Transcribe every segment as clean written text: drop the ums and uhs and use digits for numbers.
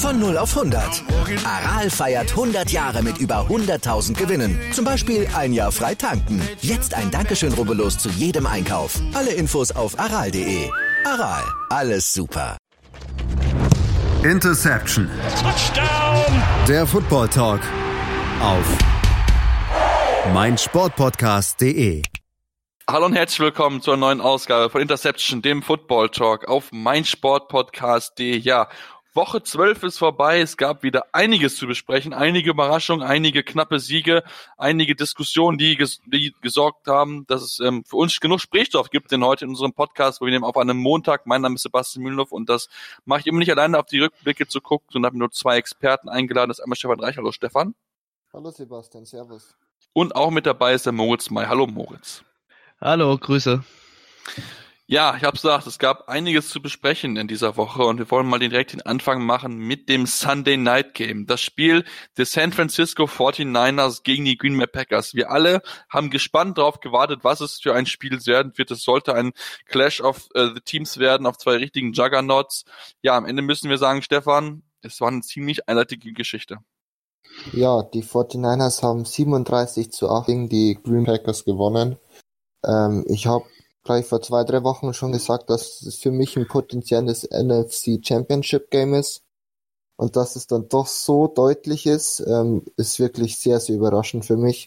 Von 0 auf 100. Aral feiert 100 Jahre mit über 100.000 Gewinnen. Zum Beispiel ein Jahr frei tanken. Jetzt ein Dankeschön, rubbellos zu jedem Einkauf. Alle Infos auf aral.de. Aral, alles super. Interception. Touchdown. Der Football Talk auf meinsportpodcast.de. Hallo und herzlich willkommen zur neuen Ausgabe von Interception, dem Football Talk auf meinsportpodcast.de. Ja, Woche 12 ist vorbei. Es gab wieder einiges zu besprechen, einige Überraschungen, einige knappe Siege, einige Diskussionen, die gesorgt haben, dass es für uns genug Gesprächsstoff gibt, denn heute in unserem Podcast, wo wir nehmen auf einem Montag. Mein Name ist Sebastian Mühlenhoff und das mache ich immer nicht alleine, auf die Rückblicke zu gucken, sondern habe nur zwei Experten eingeladen. Das ist einmal Stefan Reich. Hallo Stefan. Hallo Sebastian, servus. Und auch mit dabei ist der Moritz May. Hallo Moritz. Hallo, Grüße. Ja, ich habe gesagt, es gab einiges zu besprechen in dieser Woche und wir wollen mal direkt den Anfang machen mit dem Sunday Night Game. Das Spiel des San Francisco 49ers gegen die Green Bay Packers. Wir alle haben gespannt darauf gewartet, was es für ein Spiel werden wird. Es sollte ein Clash of the Teams werden, auf zwei richtigen Juggernauts. Ja, am Ende müssen wir sagen, Stefan, es war eine ziemlich einseitige Geschichte. Ja, die 49ers haben 37-8 gegen die Green Packers gewonnen. Ich habe gleich vor 2-3 Wochen schon gesagt, dass es für mich ein potenzielles NFC Championship Game ist. Und dass es dann doch so deutlich ist wirklich sehr, sehr überraschend für mich.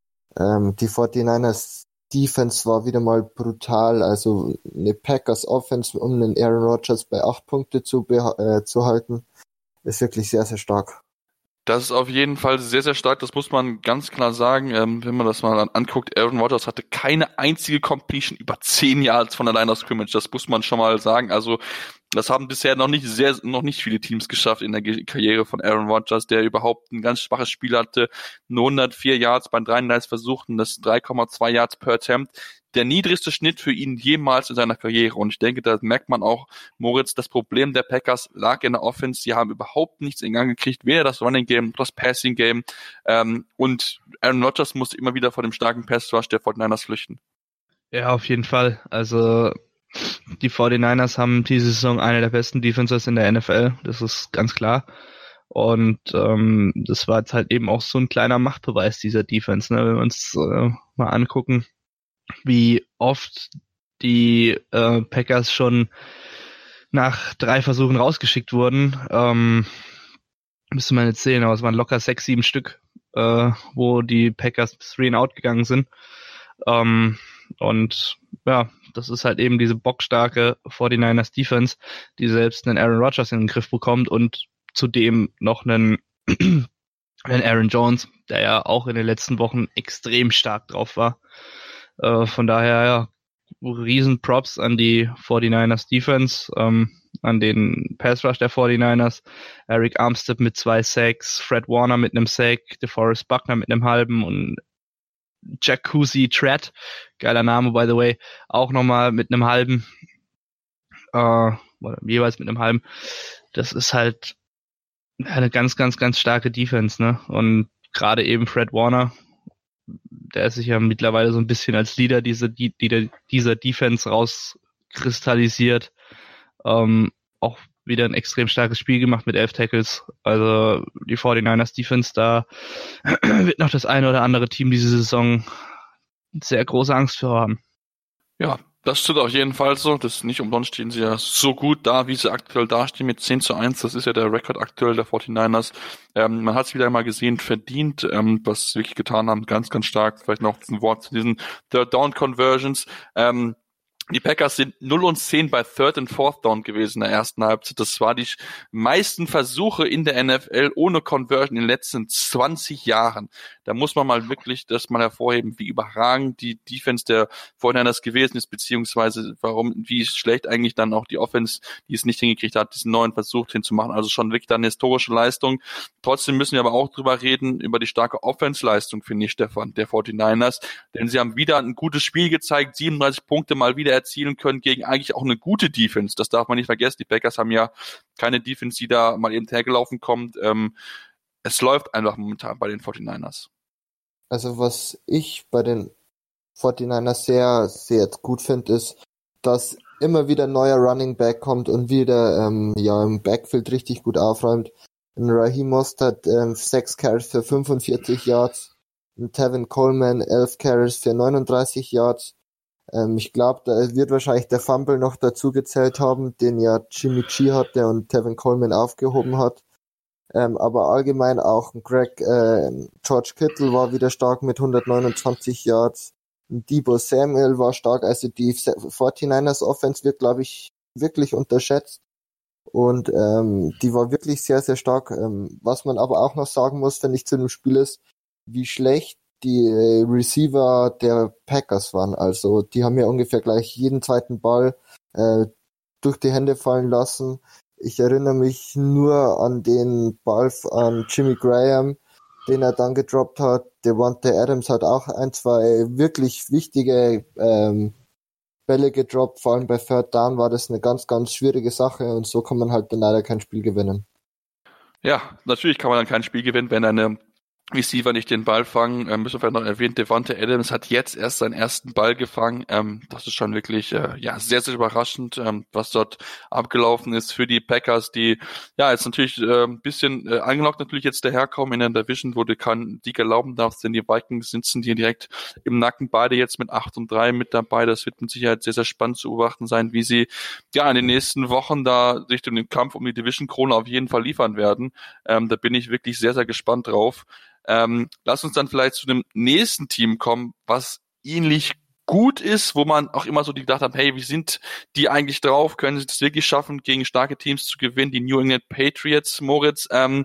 Die 49ers Defense war wieder mal brutal. Also eine Packers Offense, um den Aaron Rodgers bei 8 Punkte zu halten, ist wirklich sehr, sehr stark. Das ist auf jeden Fall sehr, sehr stark, das muss man ganz klar sagen, wenn man das mal anguckt. Aaron Rodgers hatte keine einzige Completion über 10 Yards von der Line of Scrimmage, das muss man schon mal sagen. Also das haben bisher noch nicht viele Teams geschafft in der Karriere von Aaron Rodgers, der überhaupt ein ganz schwaches Spiel hatte, nur 104 Yards bei 33 Versuchen, das 3,2 Yards per Attempt. Der niedrigste Schnitt für ihn jemals in seiner Karriere. Und ich denke, da merkt man auch, Moritz, das Problem der Packers lag in der Offense. Sie haben überhaupt nichts in Gang gekriegt, weder das Running Game, das Passing Game. Und Aaron Rodgers musste immer wieder vor dem starken Pass Rush der 49ers flüchten. Ja, auf jeden Fall. Also die 49ers haben diese Saison eine der besten Defenses in der NFL. Das ist ganz klar. Und das war jetzt halt eben auch so ein kleiner Machtbeweis dieser Defense, ne? Wenn wir uns mal angucken, wie oft die Packers schon nach 3 Versuchen rausgeschickt wurden. Müsste man jetzt sehen, aber es waren locker 6, 7 Stück, wo die Packers 3 and out gegangen sind. Und ja, das ist halt eben diese bockstarke 49ers Defense, die selbst einen Aaron Rodgers in den Griff bekommt und zudem noch einen Aaron Jones, der ja auch in den letzten Wochen extrem stark drauf war. Von daher, ja, riesen Props an die 49ers Defense, an den Pass Rush der 49ers, Eric Armstead mit 2 Sacks, Fred Warner mit einem Sack, DeForest Buckner mit einem halben und Jacuzzi Tread, geiler Name by the way, auch nochmal mit einem halben, jeweils mit einem halben. Das ist halt eine ganz, ganz, ganz starke Defense, ne? Und gerade eben Fred Warner, der ist sich ja mittlerweile so ein bisschen als Leader dieser Defense rauskristallisiert. Auch wieder ein extrem starkes Spiel gemacht mit 11 Tackles. Also die 49ers Defense, da wird noch das eine oder andere Team diese Saison sehr große Angst vor haben. Ja, das tut auf jeden Fall so. Das ist nicht umsonst, stehen sie ja so gut da, wie sie aktuell dastehen mit 10-1. Das ist ja der Rekord aktuell der 49ers. Man hat es wieder mal gesehen, verdient, was sie wirklich getan haben. Ganz, ganz stark. Vielleicht noch ein Wort zu diesen Third-Down-Conversions. Die Packers sind 0-10 bei Third and Fourth Down gewesen in der ersten Halbzeit. Das war die meisten Versuche in der NFL ohne Conversion in den letzten 20 Jahren. Da muss man mal wirklich das mal hervorheben, wie überragend die Defense der 49ers gewesen ist, beziehungsweise wie schlecht eigentlich dann auch die Offense, die es nicht hingekriegt hat, diesen neuen Versuch hinzumachen. Also schon wirklich dann eine historische Leistung. Trotzdem müssen wir aber auch drüber reden, über die starke Offense-Leistung, finde ich, Stefan, der 49ers. Denn sie haben wieder ein gutes Spiel gezeigt, 37 Punkte mal wieder erzielen können gegen eigentlich auch eine gute Defense. Das darf man nicht vergessen. Die Packers haben ja keine Defense, die da mal eben hergelaufen kommt. Es läuft einfach momentan bei den 49ers. Also was ich bei den 49ers sehr, sehr gut finde, ist, dass immer wieder ein neuer Running Back kommt und wieder im Backfield richtig gut aufräumt. Ein Raheem Mostert 6 Carries für 45 Yards, ein Tevin Coleman 11 Carries für 39 Yards. Ich glaube, da wird wahrscheinlich der Fumble noch dazu gezählt haben, den ja Jimmy G hatte und Tevin Coleman aufgehoben hat. Aber allgemein auch George Kittle war wieder stark mit 129 Yards. Deebo Samuel war stark, also die 49ers Offense wird, glaube ich, wirklich unterschätzt. Und die war wirklich sehr, sehr stark. Was man aber auch noch sagen muss, finde ich, zu dem Spiel ist, wie schlecht die Receiver der Packers waren. Also die haben ja ungefähr gleich jeden zweiten Ball durch die Hände fallen lassen. Ich erinnere mich nur an den Ball an Jimmy Graham, den er dann gedroppt hat. Devontae Adams hat auch 2 wirklich wichtige Bälle gedroppt. Vor allem bei Third Down war das eine ganz, ganz schwierige Sache und so kann man halt dann leider kein Spiel gewinnen. Ja, natürlich kann man dann kein Spiel gewinnen, wenn eine Receiver nicht den Ball fangen. Müssen wir vielleicht noch erwähnen, Devontae Adams hat jetzt erst seinen ersten Ball gefangen. Das ist schon wirklich sehr, sehr überraschend, was dort abgelaufen ist für die Packers, die jetzt natürlich ein bisschen angelockt natürlich jetzt daherkommen in der Division, wo du keinen Sieg erlauben darfst, denn die Vikings sitzen dir direkt im Nacken, beide jetzt mit 8-3 mit dabei. Das wird mit Sicherheit sehr, sehr spannend zu beobachten sein, wie sie in den nächsten Wochen da sich den Kampf um die Division-Krone auf jeden Fall liefern werden. Da bin ich wirklich sehr, sehr gespannt drauf. Lass uns dann vielleicht zu dem nächsten Team kommen, was ähnlich gut ist, wo man auch immer so gedacht hat, hey, wie sind die eigentlich drauf? Können sie das wirklich schaffen, gegen starke Teams zu gewinnen? Die New England Patriots, Moritz,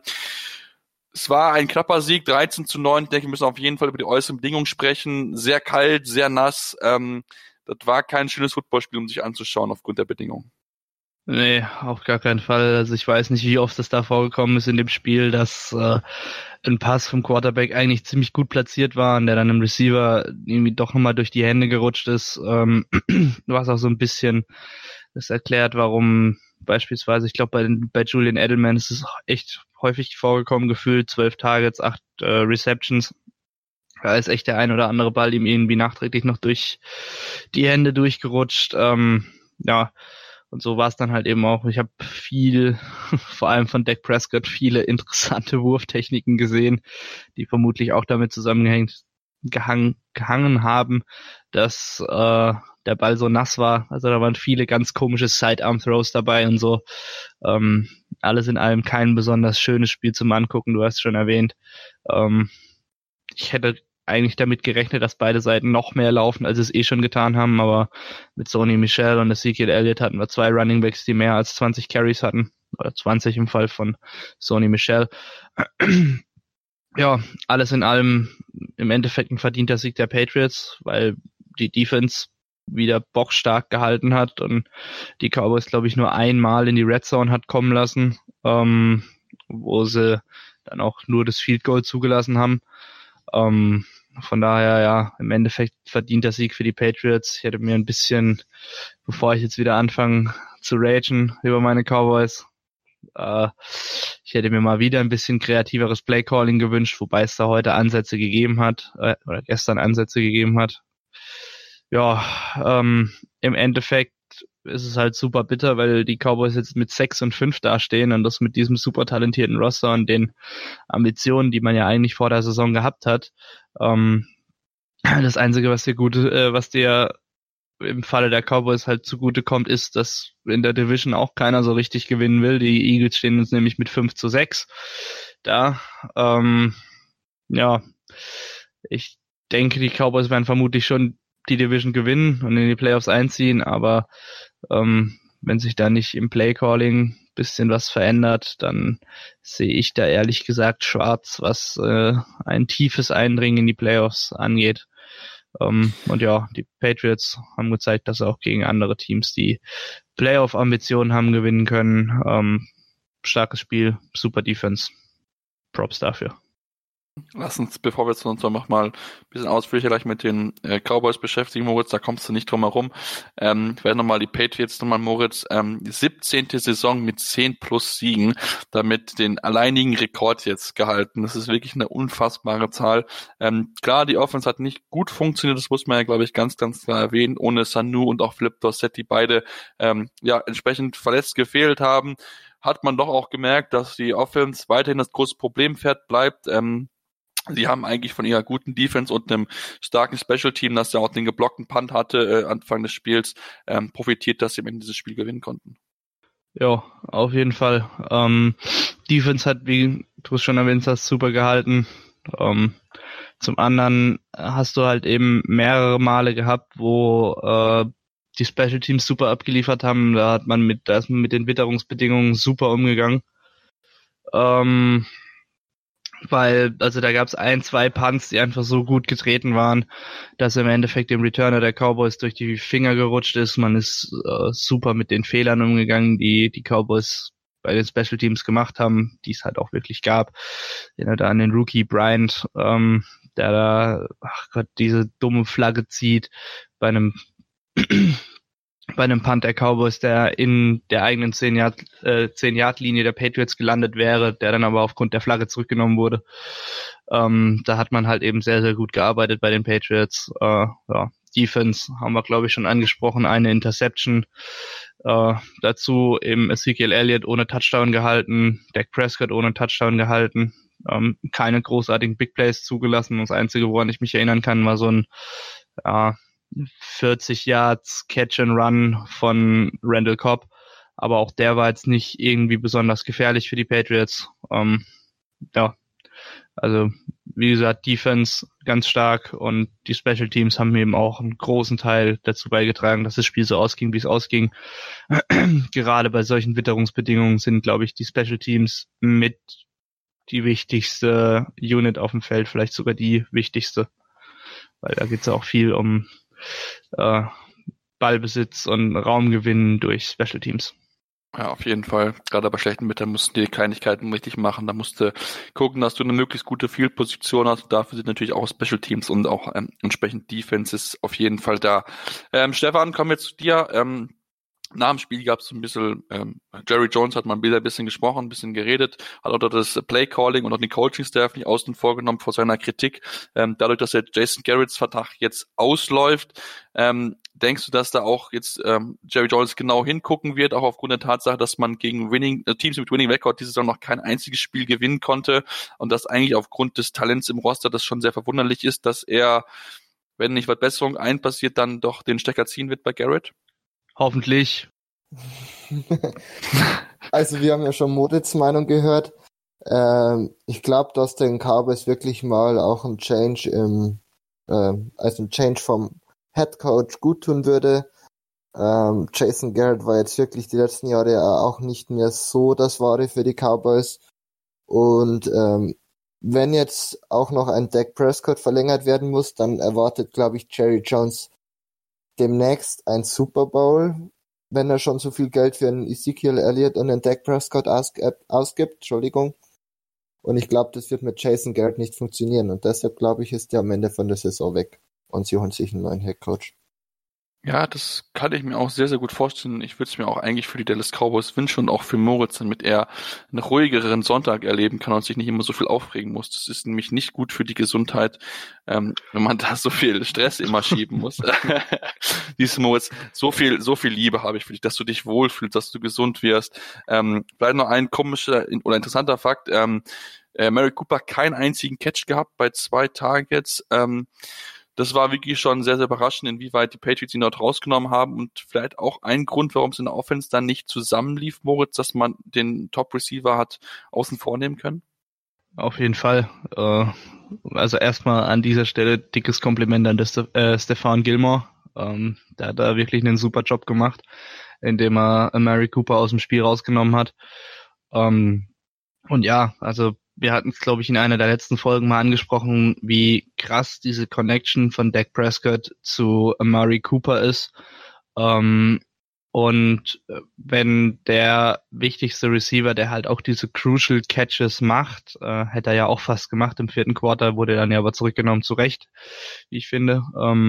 es war ein knapper Sieg, 13-9. Ich denke, wir müssen auf jeden Fall über die äußeren Bedingungen sprechen. Sehr kalt, sehr nass. Das war kein schönes Footballspiel, um sich anzuschauen aufgrund der Bedingungen. Nee, auf gar keinen Fall. Also ich weiß nicht, wie oft es da vorgekommen ist in dem Spiel, dass ein Pass vom Quarterback eigentlich ziemlich gut platziert war und der dann im Receiver irgendwie doch nochmal durch die Hände gerutscht ist. Was auch so ein bisschen das erklärt, warum beispielsweise, ich glaube bei Julian Edelman ist es echt häufig vorgekommen, gefühlt 12 Targets, 8 Receptions. Da ist echt der ein oder andere Ball ihm irgendwie nachträglich noch durch die Hände durchgerutscht. Und so war es dann halt eben auch. Ich habe viel, vor allem von Dak Prescott, viele interessante Wurftechniken gesehen, die vermutlich auch damit gehangen haben, dass der Ball so nass war. Also da waren viele ganz komische Sidearm-Throws dabei und so. Alles in allem kein besonders schönes Spiel zum Angucken, du hast schon erwähnt. Ich hätte eigentlich damit gerechnet, dass beide Seiten noch mehr laufen, als sie es schon getan haben, aber mit Sony Michel und Ezekiel Elliott hatten wir 2 Runningbacks, die mehr als 20 Carries hatten, oder 20 im Fall von Sony Michel. Ja, alles in allem im Endeffekt ein verdienter Sieg der Patriots, weil die Defense wieder bockstark gehalten hat und die Cowboys, glaube ich, nur einmal in die Red Zone hat kommen lassen, wo sie dann auch nur das Field Goal zugelassen haben. Von daher, im Endeffekt verdienter Sieg für die Patriots. Ich hätte mir ein bisschen, bevor ich jetzt wieder anfange zu ragen über meine Cowboys, ich hätte mir mal wieder ein bisschen kreativeres Playcalling gewünscht, wobei es da heute Ansätze gegeben hat, oder gestern Ansätze gegeben hat. Ja, im Endeffekt ist es halt super bitter, weil die Cowboys jetzt mit 6-5 dastehen und das mit diesem super talentierten Roster und den Ambitionen, die man ja eigentlich vor der Saison gehabt hat. Das Einzige, was dir im Falle der Cowboys halt zugute kommt, ist, dass in der Division auch keiner so richtig gewinnen will. Die Eagles stehen uns nämlich mit 5-6 da. Ich denke, die Cowboys werden vermutlich schon die Division gewinnen und in die Playoffs einziehen, aber wenn sich da nicht im Playcalling ein bisschen was verändert, dann sehe ich da ehrlich gesagt schwarz, was ein tiefes Eindringen in die Playoffs angeht. Die Patriots haben gezeigt, dass sie auch gegen andere Teams, die Playoff-Ambitionen haben, gewinnen können. Starkes Spiel, super Defense. Props dafür. Lass uns, bevor wir uns noch mal ein bisschen ausführlicher gleich mit den Cowboys beschäftigen, Moritz, da kommst du nicht drum herum. Werden nochmal die Patriots nochmal, Moritz, 17. Saison mit 10 plus Siegen, damit den alleinigen Rekord jetzt gehalten. Das ist wirklich eine unfassbare Zahl. Klar, die Offense hat nicht gut funktioniert, das muss man ja, glaube ich, ganz, ganz klar erwähnen, ohne Sanu und auch Philip Dorsett, die beide entsprechend verletzt gefehlt haben, hat man doch auch gemerkt, dass die Offense weiterhin das große Problempferd bleibt. Sie haben eigentlich von ihrer guten Defense und einem starken Special-Team, das ja auch den geblockten Punt hatte Anfang des Spiels, profitiert, dass sie am Ende dieses Spiel gewinnen konnten. Ja, auf jeden Fall. Defense hat, wie du es schon erwähnt hast, super gehalten. Zum anderen hast du halt eben mehrere Male gehabt, wo die Special Teams super abgeliefert haben. Da ist man mit den Witterungsbedingungen super umgegangen. Weil, also da gab es 1-2 Punts, die einfach so gut getreten waren, dass im Endeffekt dem Returner der Cowboys durch die Finger gerutscht ist. Man ist super mit den Fehlern umgegangen, die Cowboys bei den Special Teams gemacht haben, die es halt auch wirklich gab. Erinnert an den Rookie Bryant, der da, diese dumme Flagge zieht bei einem Punt der Cowboys, der in der eigenen 10-Yard-Linie der Patriots gelandet wäre, der dann aber aufgrund der Flagge zurückgenommen wurde. Da hat man halt eben sehr, sehr gut gearbeitet bei den Patriots. Defense haben wir, glaube ich, schon angesprochen, eine Interception. Dazu eben Ezekiel Elliott ohne Touchdown gehalten, Dak Prescott ohne Touchdown gehalten, keine großartigen Big Plays zugelassen. Das Einzige, woran ich mich erinnern kann, war so ein 40 Yards Catch and Run von Randall Cobb, aber auch der war jetzt nicht irgendwie besonders gefährlich für die Patriots. Also wie gesagt, Defense ganz stark und die Special Teams haben eben auch einen großen Teil dazu beigetragen, dass das Spiel so ausging, wie es ausging. Gerade bei solchen Witterungsbedingungen sind, glaube ich, die Special Teams mit die wichtigste Unit auf dem Feld, vielleicht sogar die wichtigste, weil da geht es ja auch viel um Ballbesitz und Raumgewinn durch Special Teams. Ja, auf jeden Fall. Gerade bei schlechten Wetter mussten die Kleinigkeiten richtig machen. Da musst du gucken, dass du eine möglichst gute Field-Position hast. Dafür sind natürlich auch Special Teams und auch entsprechend Defenses auf jeden Fall da. Stefan, kommen wir zu dir. Nach dem Spiel gab es so ein bisschen, Jerry Jones hat mal ein bisschen gesprochen, ein bisschen geredet, hat auch das Play-Calling und auch den Coaching-Staff nicht außen vor genommen vor seiner Kritik. Dadurch, dass der Jason Garretts Vertrag jetzt ausläuft, denkst du, dass da auch jetzt Jerry Jones genau hingucken wird, auch aufgrund der Tatsache, dass man gegen Teams mit Winning Record diese Saison noch kein einziges Spiel gewinnen konnte und dass eigentlich aufgrund des Talents im Roster das schon sehr verwunderlich ist, dass er, wenn nicht Verbesserung einpassiert, dann doch den Stecker ziehen wird bei Garrett? Hoffentlich. Also wir haben ja schon Moritz' Meinung gehört. Ich glaube, dass den Cowboys wirklich mal auch ein Change ein Change vom Head Coach gut tun würde. Jason Garrett war jetzt wirklich die letzten Jahre auch nicht mehr so das Wahre für die Cowboys. Und wenn jetzt auch noch ein Dak Prescott verlängert werden muss, dann erwartet, glaube ich, Jerry Jones demnächst ein Super Bowl, wenn er schon so viel Geld für einen Ezekiel Elliott und einen Dak Prescott ausgibt. Entschuldigung. Und ich glaube, das wird mit Jason Garrett nicht funktionieren. Und deshalb, glaube ich, ist er am Ende von der Saison weg. Und sie holen sich einen neuen Headcoach. Ja, das kann ich mir auch sehr, sehr gut vorstellen. Ich würde es mir auch eigentlich für die Dallas Cowboys wünschen und auch für Moritz, damit er einen ruhigeren Sonntag erleben kann und sich nicht immer so viel aufregen muss. Das ist nämlich nicht gut für die Gesundheit, wenn man da so viel Stress immer schieben muss. Dies Moritz, so viel Liebe habe ich für dich, dass du dich wohlfühlst, dass du gesund wirst. Vielleicht noch ein komischer oder interessanter Fakt. Mary Cooper keinen einzigen Catch gehabt bei 2 Targets. Das war wirklich schon sehr, sehr überraschend, inwieweit die Patriots ihn dort rausgenommen haben und vielleicht auch ein Grund, warum es in der Offense dann nicht zusammenlief, Moritz, dass man den Top-Receiver hat außen vor nehmen können? Auf jeden Fall. Also erstmal an dieser Stelle dickes Kompliment an Stephon Gilmore. Der hat da wirklich einen super Job gemacht, indem er Mary Cooper aus dem Spiel rausgenommen hat. Und ja, also wir hatten es, glaube ich, in einer der letzten Folgen mal angesprochen, wie krass diese Connection von Dak Prescott zu Amari Cooper ist. Und Und wenn der wichtigste Receiver, der halt auch diese Crucial Catches macht, hätte er ja auch fast gemacht im 4. Quarter, wurde dann ja aber zurückgenommen, zu Recht, wie ich finde.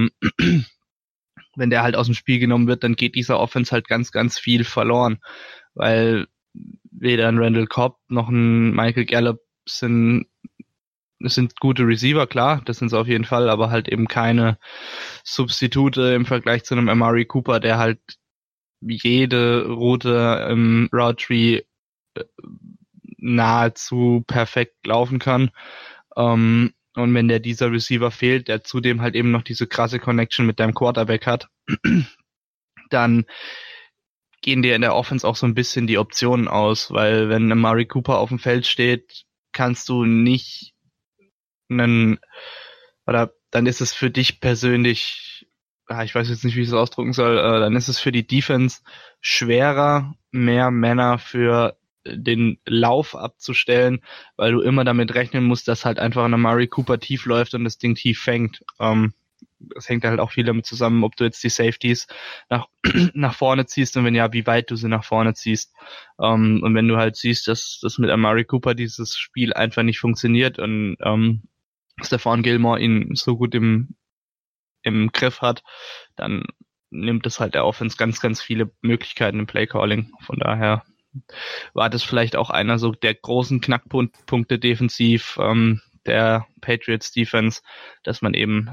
Wenn der halt aus dem Spiel genommen wird, dann geht dieser Offense halt ganz, ganz viel verloren, weil weder ein Randall Cobb noch ein Michael Gallup sind gute Receiver, klar, das sind sie auf jeden Fall, aber halt eben keine Substitute im Vergleich zu einem Amari Cooper, der halt jede Route im Route Tree nahezu perfekt laufen kann. Und wenn dieser Receiver fehlt, der zudem halt eben noch diese krasse Connection mit deinem Quarterback hat, dann gehen dir in der Offense auch so ein bisschen die Optionen aus, weil wenn Amari Cooper auf dem Feld steht, kannst du nicht dann ist es für dich persönlich, ich weiß jetzt nicht, wie ich es ausdrücken soll, dann ist es für die Defense schwerer, mehr Männer für den Lauf abzustellen, weil du immer damit rechnen musst, dass halt einfach ein Amari Cooper tief läuft und das Ding tief fängt. Das hängt halt auch viel damit zusammen, ob du jetzt die Safeties nach vorne ziehst und wenn ja, wie weit du sie nach vorne ziehst. Und wenn du halt siehst, dass das mit Amari Cooper dieses Spiel einfach nicht funktioniert und Stephon Gilmore ihn so gut im Griff hat, dann nimmt es halt der Offense ganz, ganz viele Möglichkeiten im Playcalling. Von daher war das vielleicht auch einer so der großen Knackpunkte defensiv der Patriots Defense, dass man eben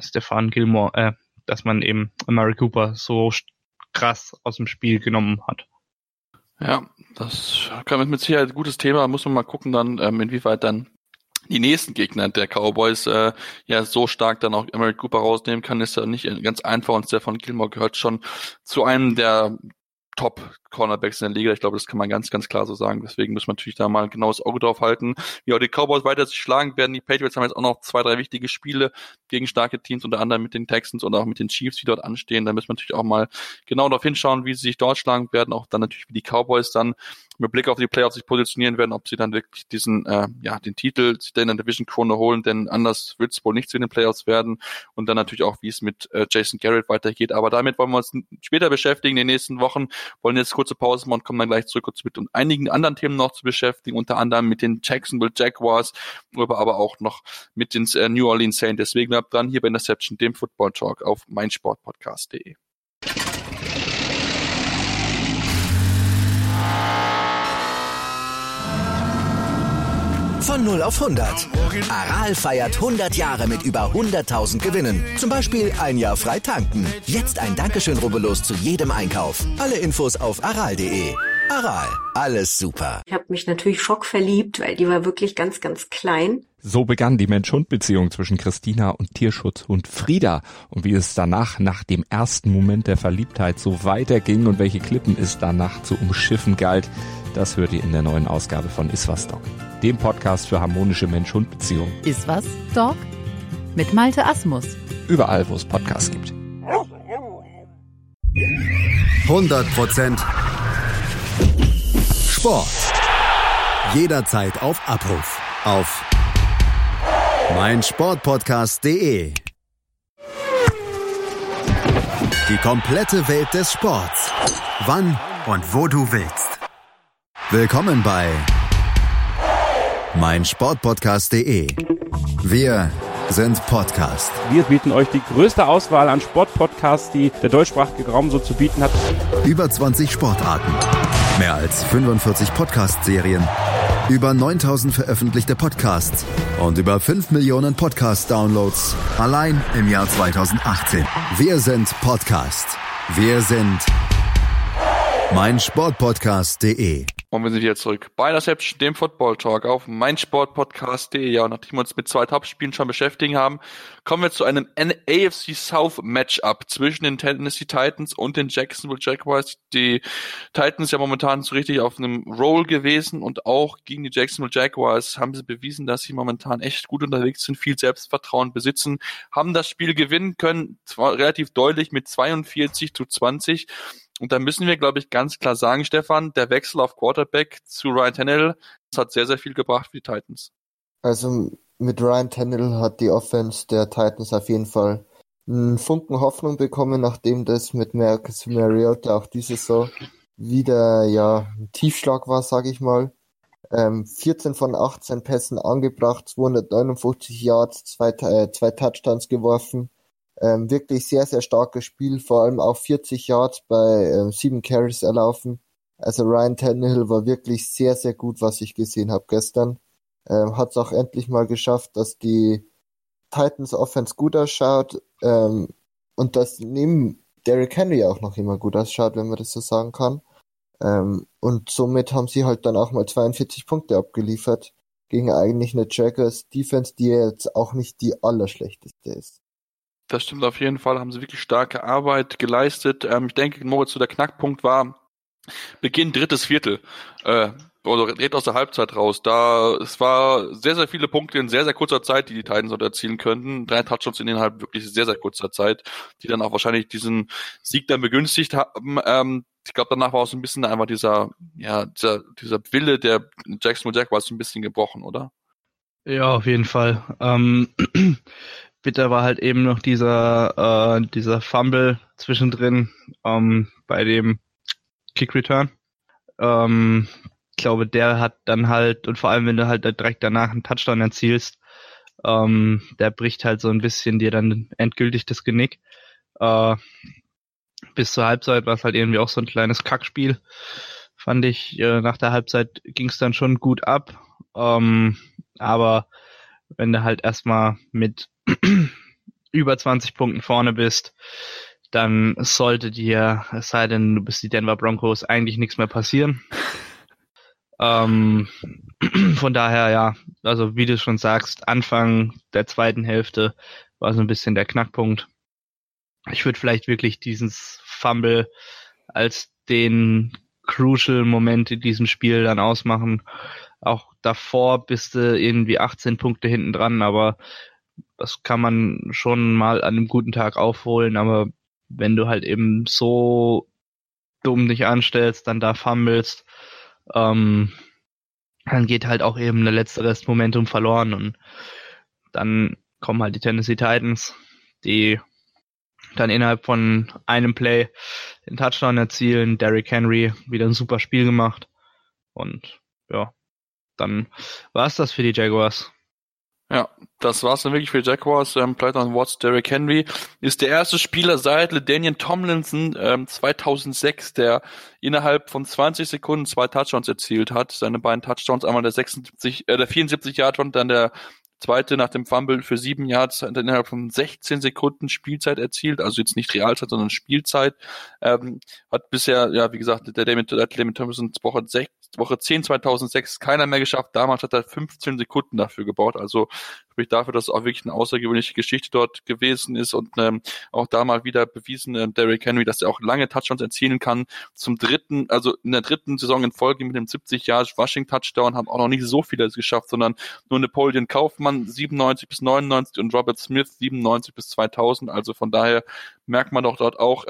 dass man eben Amari Cooper so krass aus dem Spiel genommen hat. Ja, das kann mit Sicherheit ein gutes Thema, muss man mal gucken dann, inwieweit dann die nächsten Gegner der Cowboys so stark dann auch Amari Cooper rausnehmen kann, ist ja nicht ganz einfach und Stephon Gilmore gehört schon zu einem der Top-Cornerbacks in der Liga. Ich glaube, das kann man ganz, ganz klar so sagen. Deswegen muss man natürlich da mal ein genaues Auge drauf halten. Wie auch die Cowboys weiter sich schlagen werden. Die Patriots haben jetzt auch noch 2-3 wichtige Spiele gegen starke Teams, unter anderem mit den Texans und auch mit den Chiefs, die dort anstehen. Da müssen wir natürlich auch mal genau darauf hinschauen, wie sie sich dort schlagen werden. Auch dann natürlich, wie die Cowboys dann mit Blick auf die Playoffs sich positionieren werden, ob sie dann wirklich den Titel sich in der Division-Krone holen, denn anders wird es wohl nicht zu den Playoffs werden. Und dann natürlich auch, wie es mit Jason Garrett weitergeht. Aber damit wollen wir uns später beschäftigen in den nächsten Wochen. Wollen jetzt kurze Pause machen und kommen dann gleich zurück, uns mit einigen anderen Themen noch zu beschäftigen, unter anderem mit den Jacksonville Jaguars, aber auch noch mit den New Orleans Saints. Deswegen bleibt dran hier bei Interception, dem Football Talk auf meinsportpodcast.de. Von 0 auf 100. Aral feiert 100 Jahre mit über 100.000 Gewinnen. Zum Beispiel ein Jahr frei tanken. Jetzt ein Dankeschön, rubbellos zu jedem Einkauf. Alle Infos auf aral.de. Aral, alles super. Ich habe mich natürlich schockverliebt, weil die war wirklich ganz, ganz klein. So begann die Mensch-Hund-Beziehung zwischen Christina und Tierschutzhund Frieda. Und wie es danach, nach dem ersten Moment der Verliebtheit, so weiterging und welche Klippen es danach zu umschiffen galt, das hört ihr in der neuen Ausgabe von Iswas Dog, dem Podcast für harmonische Mensch-Hund-Beziehungen. Iswas Dog mit Malte Asmus. Überall, wo es Podcasts gibt. 100% Sport. Jederzeit auf Abruf. Auf meinsportpodcast.de. Die komplette Welt des Sports. Wann und wo du willst. Willkommen bei meinsportpodcast.de. Wir sind Podcast. Wir bieten euch die größte Auswahl an Sportpodcasts, die der deutschsprachige Raum so zu bieten hat. Über 20 Sportarten. Mehr als 45 Podcast-Serien. Über 9000 veröffentlichte Podcasts. Und über 5 Millionen Podcast-Downloads. Allein im Jahr 2018. Wir sind Podcast. Wir sind meinsportpodcast.de. Und wir sind wieder zurück bei Interception, dem Football Talk auf meinsportpodcast.de. Ja, und nachdem wir uns mit 2 Topspielen schon beschäftigt haben, kommen wir zu einem AFC South Matchup zwischen den Tennessee Titans und den Jacksonville Jaguars. Die Titans ja momentan so richtig auf einem Roll gewesen und auch gegen die Jacksonville Jaguars haben sie bewiesen, dass sie momentan echt gut unterwegs sind, viel Selbstvertrauen besitzen, haben das Spiel gewinnen können, zwar relativ deutlich mit 42-20. Und da müssen wir, glaube ich, ganz klar sagen, Stefan, der Wechsel auf Quarterback zu Ryan Tannehill, das hat sehr, sehr viel gebracht für die Titans. Also mit Ryan Tannehill hat die Offense der Titans auf jeden Fall einen Funken Hoffnung bekommen, nachdem das mit Marcus Mariota auch diese Saison wieder ein Tiefschlag war, sage ich mal. 14 von 18 Pässen angebracht, 259 Yards, zwei Touchdowns geworfen. Wirklich sehr, sehr starkes Spiel, vor allem auch 40 Yards bei 7 Carries erlaufen. Also Ryan Tannehill war wirklich sehr, sehr gut, was ich gesehen habe gestern. Hat es auch endlich mal geschafft, dass die Titans Offense gut ausschaut und dass neben Derrick Henry auch noch immer gut ausschaut, wenn man das so sagen kann. Und somit haben sie halt dann auch mal 42 Punkte abgeliefert gegen eigentlich eine Jaguars Defense, die jetzt auch nicht die allerschlechteste ist. Das stimmt auf jeden Fall, haben sie wirklich starke Arbeit geleistet. Ich denke, Moritz, so der Knackpunkt war Beginn drittes Viertel. Oder direkt aus der Halbzeit raus. Es war sehr, sehr viele Punkte in sehr, sehr kurzer Zeit, die Titans dort erzielen könnten. 3 Touchdowns innerhalb wirklich sehr, sehr kurzer Zeit, die dann auch wahrscheinlich diesen Sieg dann begünstigt haben. Ich glaube, danach war auch so ein bisschen einfach dieser Wille der Jacksonville Jaguars so ein bisschen gebrochen, oder? Ja, auf jeden Fall. Bitter war halt eben noch dieser Fumble zwischendrin bei dem Kick-Return. Ich glaube, der hat dann halt, und vor allem, wenn du halt direkt danach einen Touchdown erzielst, der bricht halt so ein bisschen dir dann endgültig das Genick. Bis zur Halbzeit war es halt irgendwie auch so ein kleines Kackspiel. Fand ich, nach der Halbzeit ging es dann schon gut ab. Aber wenn du halt erstmal mit über 20 Punkten vorne bist, dann sollte dir, es sei denn, du bist die Denver Broncos, eigentlich nichts mehr passieren. Von daher, ja, also wie du schon sagst, Anfang der zweiten Hälfte war so ein bisschen der Knackpunkt. Ich würde vielleicht wirklich dieses Fumble als den crucial Moment in diesem Spiel dann ausmachen. Auch davor bist du irgendwie 18 Punkte hinten dran, aber das kann man schon mal an einem guten Tag aufholen, aber wenn du halt eben so dumm dich anstellst, dann da fummelst, dann geht halt auch eben der letzte Rest Momentum verloren und dann kommen halt die Tennessee Titans, die dann innerhalb von einem Play den Touchdown erzielen. Derrick Henry wieder ein super Spiel gemacht und ja, dann war's das für die Jaguars. Ja, das war's dann wirklich für die Jaguars. Pleasant Watts, Derrick Henry ist der erste Spieler seit LaDainian Tomlinson 2006, der innerhalb von 20 Sekunden 2 Touchdowns erzielt hat. Seine beiden Touchdowns, einmal der 74 Yard und dann der zweite nach dem Fumble für 7 Yards, hat innerhalb von 16 Sekunden Spielzeit erzielt, also jetzt nicht Realzeit, sondern Spielzeit. Hat bisher, ja, wie gesagt, der Damon Tomlinson Woche 10 2006 keiner mehr geschafft. Damals hat er 15 Sekunden dafür gebaut. Also sprich dafür, dass es auch wirklich eine außergewöhnliche Geschichte dort gewesen ist und auch da mal wieder bewiesen, Derrick Henry, dass er auch lange Touchdowns erzielen kann. In der dritten Saison in Folge mit dem 70-Yard-Rushing-Touchdown haben auch noch nicht so viele es geschafft, sondern nur Napoleon Kaufmann 97 bis 99 und Robert Smith 97 bis 2000. Also von daher merkt man doch dort auch,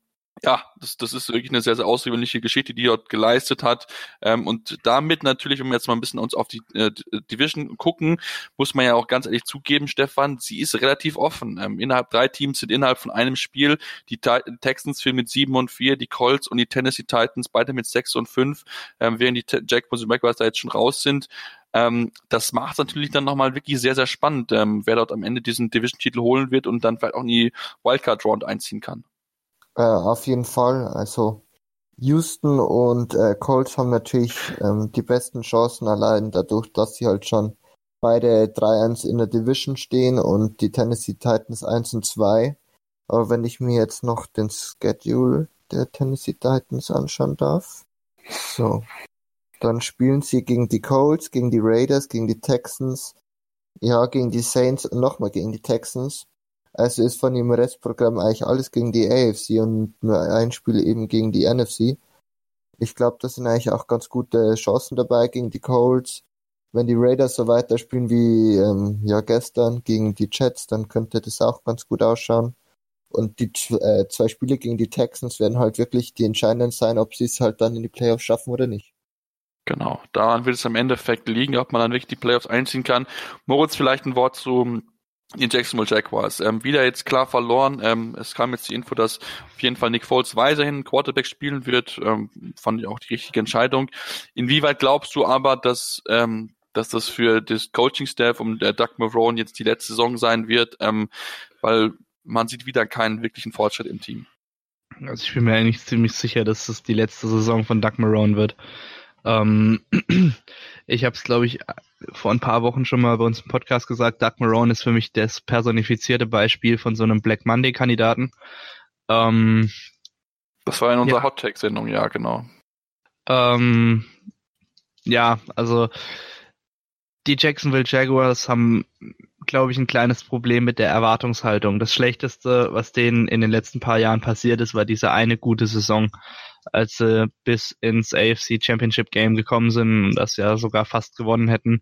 das ist wirklich eine sehr, sehr außergewöhnliche Geschichte, die dort geleistet hat. Und damit natürlich, wenn wir jetzt mal ein bisschen uns auf die Division gucken, muss man ja auch ganz ehrlich zugeben, Stefan, sie ist relativ offen. Innerhalb 3 Teams sind innerhalb von einem Spiel die Texans führen mit 7-4, die Colts und die Tennessee Titans beide mit 6-5, während die Jaguars und Jaguars da jetzt schon raus sind. Das macht es natürlich dann nochmal wirklich sehr, sehr spannend, wer dort am Ende diesen Division-Titel holen wird und dann vielleicht auch in die Wildcard-Round einziehen kann. Auf jeden Fall, also Houston und Colts haben natürlich die besten Chancen, allein dadurch, dass sie halt schon beide 3-1 in der Division stehen und die Tennessee Titans 1-2. Aber wenn ich mir jetzt noch den Schedule der Tennessee Titans anschauen darf, so, dann spielen sie gegen die Colts, gegen die Raiders, gegen die Texans, ja, gegen die Saints und nochmal gegen die Texans. Also ist von dem Restprogramm eigentlich alles gegen die AFC und nur ein Spiel eben gegen die NFC. Ich glaube, da sind eigentlich auch ganz gute Chancen dabei gegen die Colts. Wenn die Raiders so weiterspielen wie gestern gegen die Jets, dann könnte das auch ganz gut ausschauen. Und die 2 Spiele gegen die Texans werden halt wirklich die entscheidenden sein, ob sie es halt dann in die Playoffs schaffen oder nicht. Genau, daran wird es im Endeffekt liegen, ob man dann wirklich die Playoffs einziehen kann. Moritz, vielleicht ein Wort zu Die Jacksonville Jaguars. Wieder jetzt klar verloren. Es kam jetzt die Info, dass auf jeden Fall Nick Foles weiterhin Quarterback spielen wird. Fand ich auch die richtige Entscheidung. Inwieweit glaubst du aber, dass das für das Coaching-Staff und Doug Marrone jetzt die letzte Saison sein wird? Weil man sieht wieder keinen wirklichen Fortschritt im Team. Also ich bin mir eigentlich ziemlich sicher, dass es die letzte Saison von Doug Marrone wird. Ich habe es, glaube ich, vor ein paar Wochen schon mal bei uns im Podcast gesagt, Doug Marrone ist für mich das personifizierte Beispiel von so einem Black Monday-Kandidaten. Das war in unserer Hot-Take-Sendung, ja, genau. Ja, also die Jacksonville Jaguars haben, glaube ich, ein kleines Problem mit der Erwartungshaltung. Das Schlechteste, was denen in den letzten paar Jahren passiert ist, war diese eine gute Saison, als sie bis ins AFC Championship Game gekommen sind und das ja sogar fast gewonnen hätten.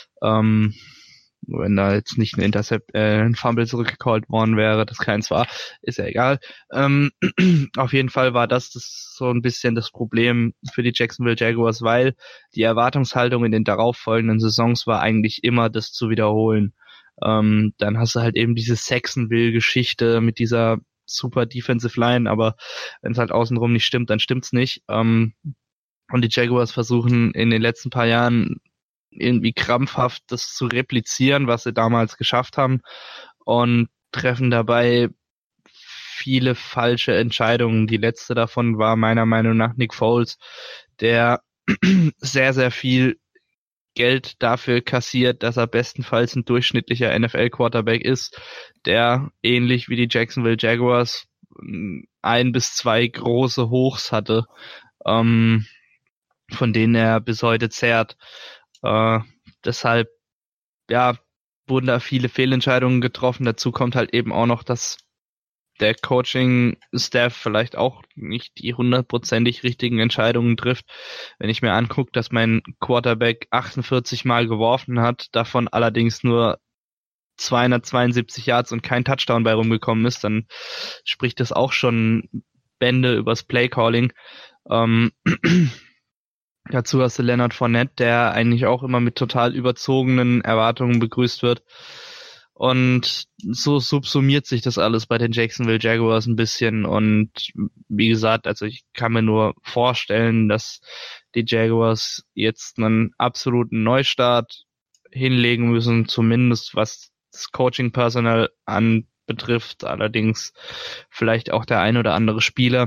Wenn da jetzt nicht ein Fumble zurückgecallt worden wäre, das keins war, ist ja egal. Auf jeden Fall war das so ein bisschen das Problem für die Jacksonville Jaguars, weil die Erwartungshaltung in den darauffolgenden Saisons war eigentlich immer, das zu wiederholen. Dann hast du halt eben diese Saxonville-Geschichte mit dieser super Defensive Line, aber wenn es halt außenrum nicht stimmt, dann stimmt's nicht. Und die Jaguars versuchen in den letzten paar Jahren irgendwie krampfhaft das zu replizieren, was sie damals geschafft haben, und treffen dabei viele falsche Entscheidungen. Die letzte davon war meiner Meinung nach Nick Foles, der sehr, sehr viel Geld dafür kassiert, dass er bestenfalls ein durchschnittlicher NFL-Quarterback ist, der ähnlich wie die Jacksonville Jaguars 1 bis 2 große Hochs hatte, von denen er bis heute zehrt. Deshalb, ja, wurden da viele Fehlentscheidungen getroffen. Dazu kommt halt eben auch noch, dass der Coaching-Staff vielleicht auch nicht die 100% richtigen Entscheidungen trifft. Wenn ich mir angucke, dass mein Quarterback 48 Mal geworfen hat, davon allerdings nur 272 Yards und kein Touchdown bei rumgekommen ist, dann spricht das auch schon Bände übers Play-Calling. Dazu hast du Leonard Fournette, der eigentlich auch immer mit total überzogenen Erwartungen begrüßt wird. Und so subsumiert sich das alles bei den Jacksonville Jaguars ein bisschen. Und wie gesagt, also ich kann mir nur vorstellen, dass die Jaguars jetzt einen absoluten Neustart hinlegen müssen, zumindest was das Coaching-Personal anbetrifft. Allerdings vielleicht auch der ein oder andere Spieler.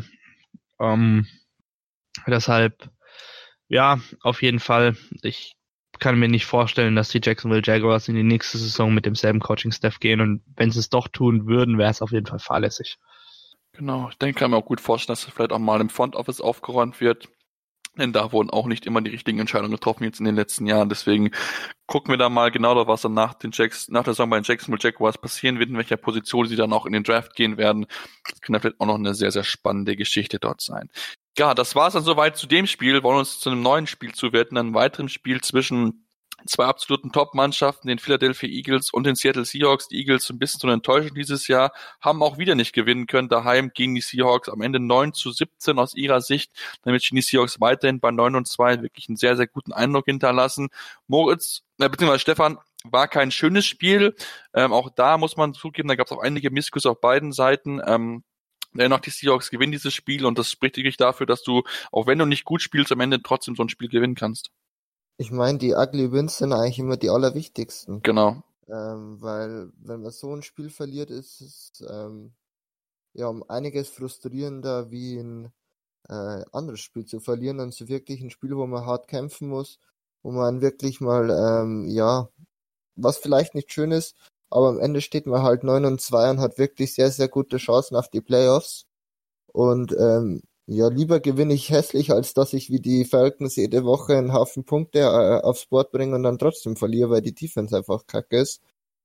Deshalb, ja, auf jeden Fall. Ich kann mir nicht vorstellen, dass die Jacksonville Jaguars in die nächste Saison mit demselben Coaching-Staff gehen, und wenn sie es doch tun würden, wäre es auf jeden Fall fahrlässig. Genau, ich denke, kann mir auch gut vorstellen, dass es vielleicht auch mal im Front Office aufgeräumt wird, denn da wurden auch nicht immer die richtigen Entscheidungen getroffen jetzt in den letzten Jahren. Deswegen gucken wir da mal genau drauf, was dann nach der Saison bei den Jacksonville Jaguars passieren wird, in welcher Position sie dann auch in den Draft gehen werden. Das kann ja vielleicht auch noch eine sehr, sehr spannende Geschichte dort sein. Ja, das war's dann soweit zu dem Spiel. Wir wollen uns zu einem neuen Spiel zuwerten, einem weiteren Spiel zwischen zwei absoluten Top-Mannschaften, den Philadelphia Eagles und den Seattle Seahawks. Die Eagles ein bisschen zu einer Enttäuschung dieses Jahr, haben auch wieder nicht gewinnen können daheim gegen die Seahawks. Am Ende 9-17 aus ihrer Sicht. Damit stehen die Seahawks weiterhin bei 9-2, wirklich einen sehr, sehr guten Eindruck hinterlassen. Beziehungsweise Stefan, war kein schönes Spiel. Auch da muss man zugeben, da gab es auch einige Missgüsse auf beiden Seiten. Dennoch, die Seahawks gewinnen dieses Spiel, und das spricht wirklich dafür, dass du, auch wenn du nicht gut spielst, am Ende trotzdem so ein Spiel gewinnen kannst. Ich meine, die Ugly Wins sind eigentlich immer die allerwichtigsten. Genau. Weil, wenn man so ein Spiel verliert, ist es ja um einiges frustrierender, wie ein anderes Spiel zu verlieren. Und so wirklich ein Spiel, wo man hart kämpfen muss, wo man wirklich mal, was vielleicht nicht schön ist, aber am Ende steht man halt 9-2 und hat wirklich sehr, sehr gute Chancen auf die Playoffs. Und lieber gewinne ich hässlich, als dass ich wie die Falcons jede Woche einen Haufen Punkte aufs Board bringe und dann trotzdem verliere, weil die Defense einfach kacke ist.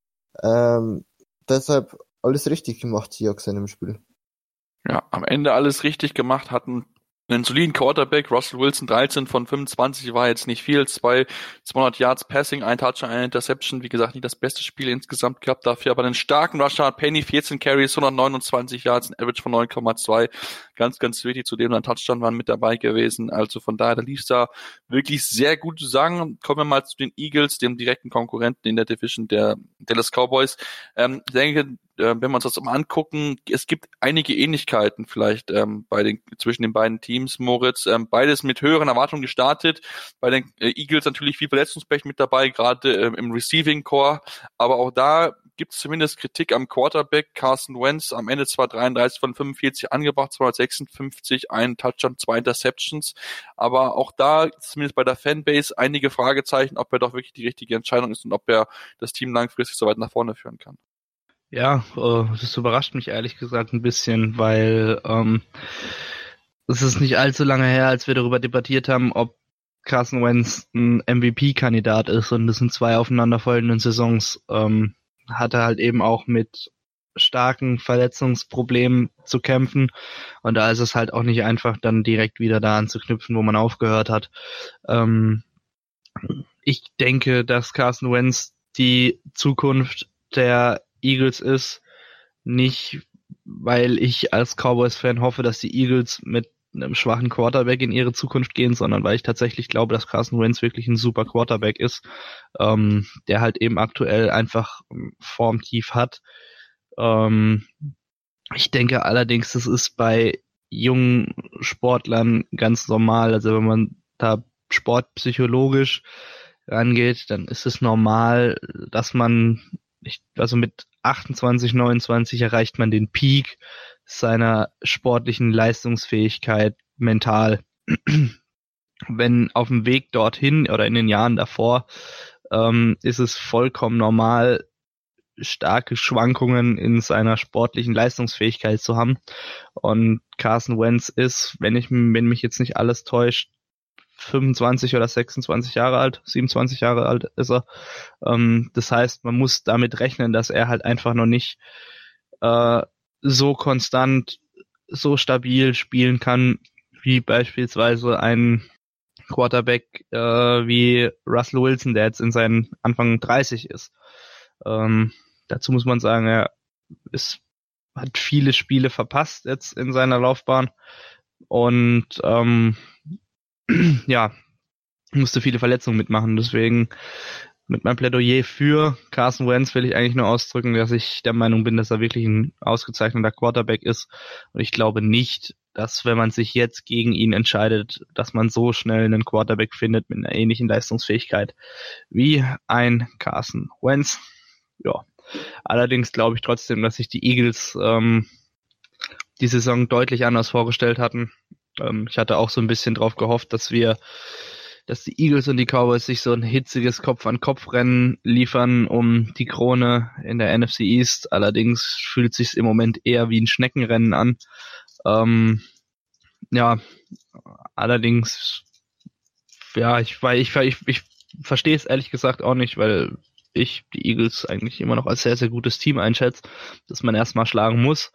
Deshalb alles richtig gemacht, Seahawks in dem Spiel. Ja, am Ende alles richtig gemacht, hatten einen soliden Quarterback. Russell Wilson 13 von 25 war jetzt nicht viel. 200 Yards Passing, ein Touchdown, eine Interception. Wie gesagt, nicht das beste Spiel insgesamt gehabt. Dafür aber einen starken Rashad Penny, 14 Carries, 129 Yards, ein Average von 9,2. Ganz, ganz wichtig. Zudem ein Touchdown waren mit dabei gewesen. Also von daher, da lief's da wirklich sehr gut zu sagen. Kommen wir mal zu den Eagles, dem direkten Konkurrenten in der Division der Dallas Cowboys. Ich denke, wenn wir uns das mal angucken, es gibt einige Ähnlichkeiten vielleicht zwischen den beiden Teams, Moritz. Beides mit höheren Erwartungen gestartet. Bei den Eagles natürlich viel Verletzungspech mit dabei, gerade im Receiving Core. Aber auch da gibt es zumindest Kritik am Quarterback. Carson Wentz am Ende zwar 33 von 45 angebracht, 256, ein Touchdown, 2 Interceptions. Aber auch da, zumindest bei der Fanbase, einige Fragezeichen, ob er doch wirklich die richtige Entscheidung ist und ob er das Team langfristig so weit nach vorne führen kann. Ja, das überrascht mich ehrlich gesagt ein bisschen, weil es ist nicht allzu lange her, als wir darüber debattiert haben, ob Carson Wentz ein MVP-Kandidat ist, und das in 2 aufeinanderfolgenden Saisons hat er halt eben auch mit starken Verletzungsproblemen zu kämpfen, und da ist es halt auch nicht einfach, dann direkt wieder da anzuknüpfen, wo man aufgehört hat. Ich denke, dass Carson Wentz die Zukunft der Eagles ist, nicht weil ich als Cowboys-Fan hoffe, dass die Eagles mit einem schwachen Quarterback in ihre Zukunft gehen, sondern weil ich tatsächlich glaube, dass Carson Wentz wirklich ein super Quarterback ist, der halt eben aktuell einfach Formtief hat. Ich denke allerdings, das ist bei jungen Sportlern ganz normal. Also wenn man da sportpsychologisch rangeht, dann ist es normal, dass man mit 28, 29 erreicht man den Peak seiner sportlichen Leistungsfähigkeit mental. Wenn auf dem Weg dorthin oder in den Jahren davor ist es vollkommen normal, starke Schwankungen in seiner sportlichen Leistungsfähigkeit zu haben. Und Carson Wentz ist, wenn mich jetzt nicht alles täuscht, 25 oder 26 Jahre alt, 27 Jahre alt ist er. Das heißt, man muss damit rechnen, dass er halt einfach noch nicht so konstant, so stabil spielen kann, wie beispielsweise ein Quarterback wie Russell Wilson, der jetzt in seinen Anfang 30 ist. Dazu muss man sagen, er hat viele Spiele verpasst jetzt in seiner Laufbahn und musste viele Verletzungen mitmachen. Deswegen mit meinem Plädoyer für Carson Wentz will ich eigentlich nur ausdrücken, dass ich der Meinung bin, dass er wirklich ein ausgezeichneter Quarterback ist. Und ich glaube nicht, dass, wenn man sich jetzt gegen ihn entscheidet, dass man so schnell einen Quarterback findet mit einer ähnlichen Leistungsfähigkeit wie ein Carson Wentz. Ja. Allerdings glaube ich trotzdem, dass sich die Eagles die Saison deutlich anders vorgestellt hatten. Ich hatte auch so ein bisschen drauf gehofft, dass die Eagles und die Cowboys sich so ein hitziges Kopf-an-Kopf-Rennen liefern um die Krone in der NFC East. Allerdings fühlt sich im Moment eher wie ein Schneckenrennen an. Allerdings, ja, ich verstehe es ehrlich gesagt auch nicht, weil ich die Eagles eigentlich immer noch als sehr, sehr gutes Team einschätze, das man erstmal schlagen muss.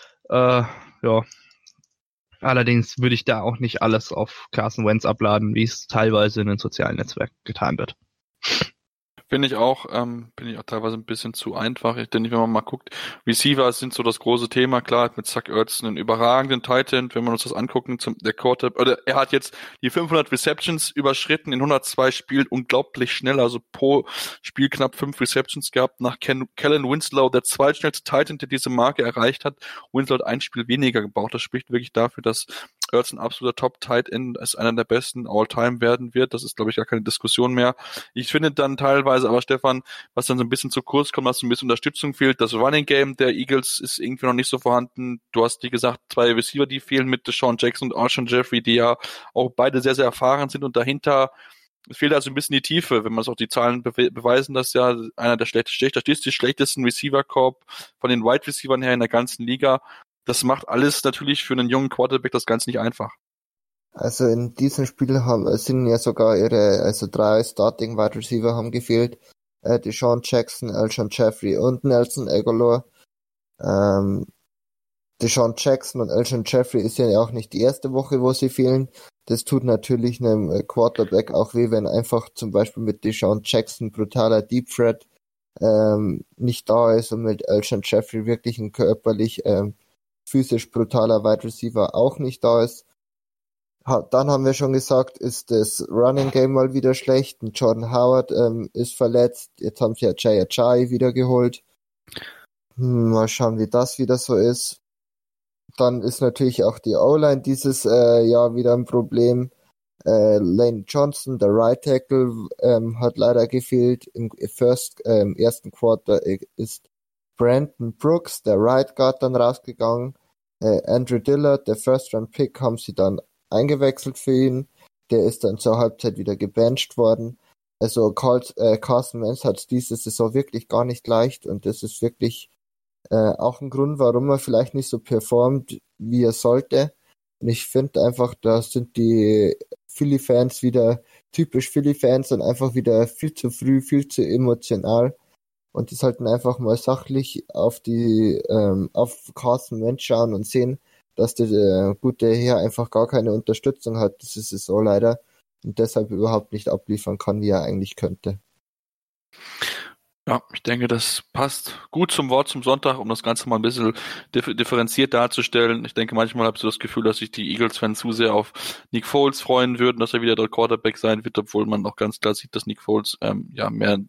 Allerdings würde ich da auch nicht alles auf Carson Wentz abladen, wie es teilweise in den sozialen Netzwerken getan wird. Finde ich auch teilweise ein bisschen zu einfach. Ich denke, wenn man mal guckt, Receiver sind so das große Thema. Klar, mit Zach Ertz einen überragenden Tight End, wenn wir uns das angucken, er hat jetzt die 500 Receptions überschritten in 102 Spielen, unglaublich schnell, also pro Spiel knapp 5 Receptions gehabt, nach Kellen Winslow, der zweitschnellste Tight End, der diese Marke erreicht hat. Winslow hat ein Spiel weniger gebraucht. Das spricht wirklich dafür, dass Ertz ein absoluter Top-Tight End ist, einer der besten All-Time werden wird. Das ist, glaube ich, gar keine Diskussion mehr. Ich finde dann teilweise aber, Stefan, was dann so ein bisschen zu kurz kommt, dass so ein bisschen Unterstützung fehlt. Das Running Game der Eagles ist irgendwie noch nicht so vorhanden. Du hast, wie gesagt, 2 Receiver, die fehlen mit Deshaun Jackson und Alshon Jeffrey, die ja auch beide sehr, sehr erfahren sind, und dahinter fehlt also ein bisschen die Tiefe, wenn man es auch die Zahlen beweisen, dass ja einer der schlechtesten Receiver-Corps von den Wide Receivern her in der ganzen Liga. Das macht alles natürlich für einen jungen Quarterback das Ganze nicht einfach. Also in diesem Spiel sind ja sogar 3 Starting Wide Receiver haben gefehlt. Deshaun Jackson, Alshon Jeffrey und Nelson Agholor. Deshaun Jackson und Alshon Jeffrey ist ja auch nicht die erste Woche, wo sie fehlen. Das tut natürlich einem Quarterback auch weh, wenn einfach zum Beispiel mit Deshaun Jackson brutaler Deep Threat nicht da ist und mit Alshon Jeffrey wirklich ein körperlich physisch brutaler Wide Receiver auch nicht da ist. Dann haben wir schon gesagt, ist das Running Game mal wieder schlecht. Und Jordan Howard ist verletzt. Jetzt haben sie ja Jay Ajayi wieder geholt. Mal schauen, wie das wieder so ist. Dann ist natürlich auch die O-Line dieses Jahr wieder ein Problem. Lane Johnson, der Right Tackle, hat leider gefehlt. Im ersten Quarter ist Brandon Brooks, der Right Guard, dann rausgegangen. Andrew Dillard, der First-Round-Pick, haben sie dann eingewechselt für ihn. Der ist dann zur Halbzeit wieder gebencht worden. Also Carson Wentz hat es diese Saison wirklich gar nicht leicht und das ist wirklich auch ein Grund, warum er vielleicht nicht so performt, wie er sollte. Und ich finde einfach, da sind die Philly-Fans wieder typisch Philly-Fans und einfach wieder viel zu früh, viel zu emotional. Und die sollten einfach mal sachlich auf Carson Wentz schauen und sehen, dass der gute Herr einfach gar keine Unterstützung hat. Das ist es so leider. Und deshalb überhaupt nicht abliefern kann, wie er eigentlich könnte. Ja, ich denke, das passt gut zum Wort zum Sonntag, um das Ganze mal ein bisschen differenziert darzustellen. Ich denke, manchmal habe ich so das Gefühl, dass sich die Eagles-Fans zu sehr auf Nick Foles freuen würden, dass er wieder der Quarterback sein wird, obwohl man auch ganz klar sieht, dass Nick Foles mehr ein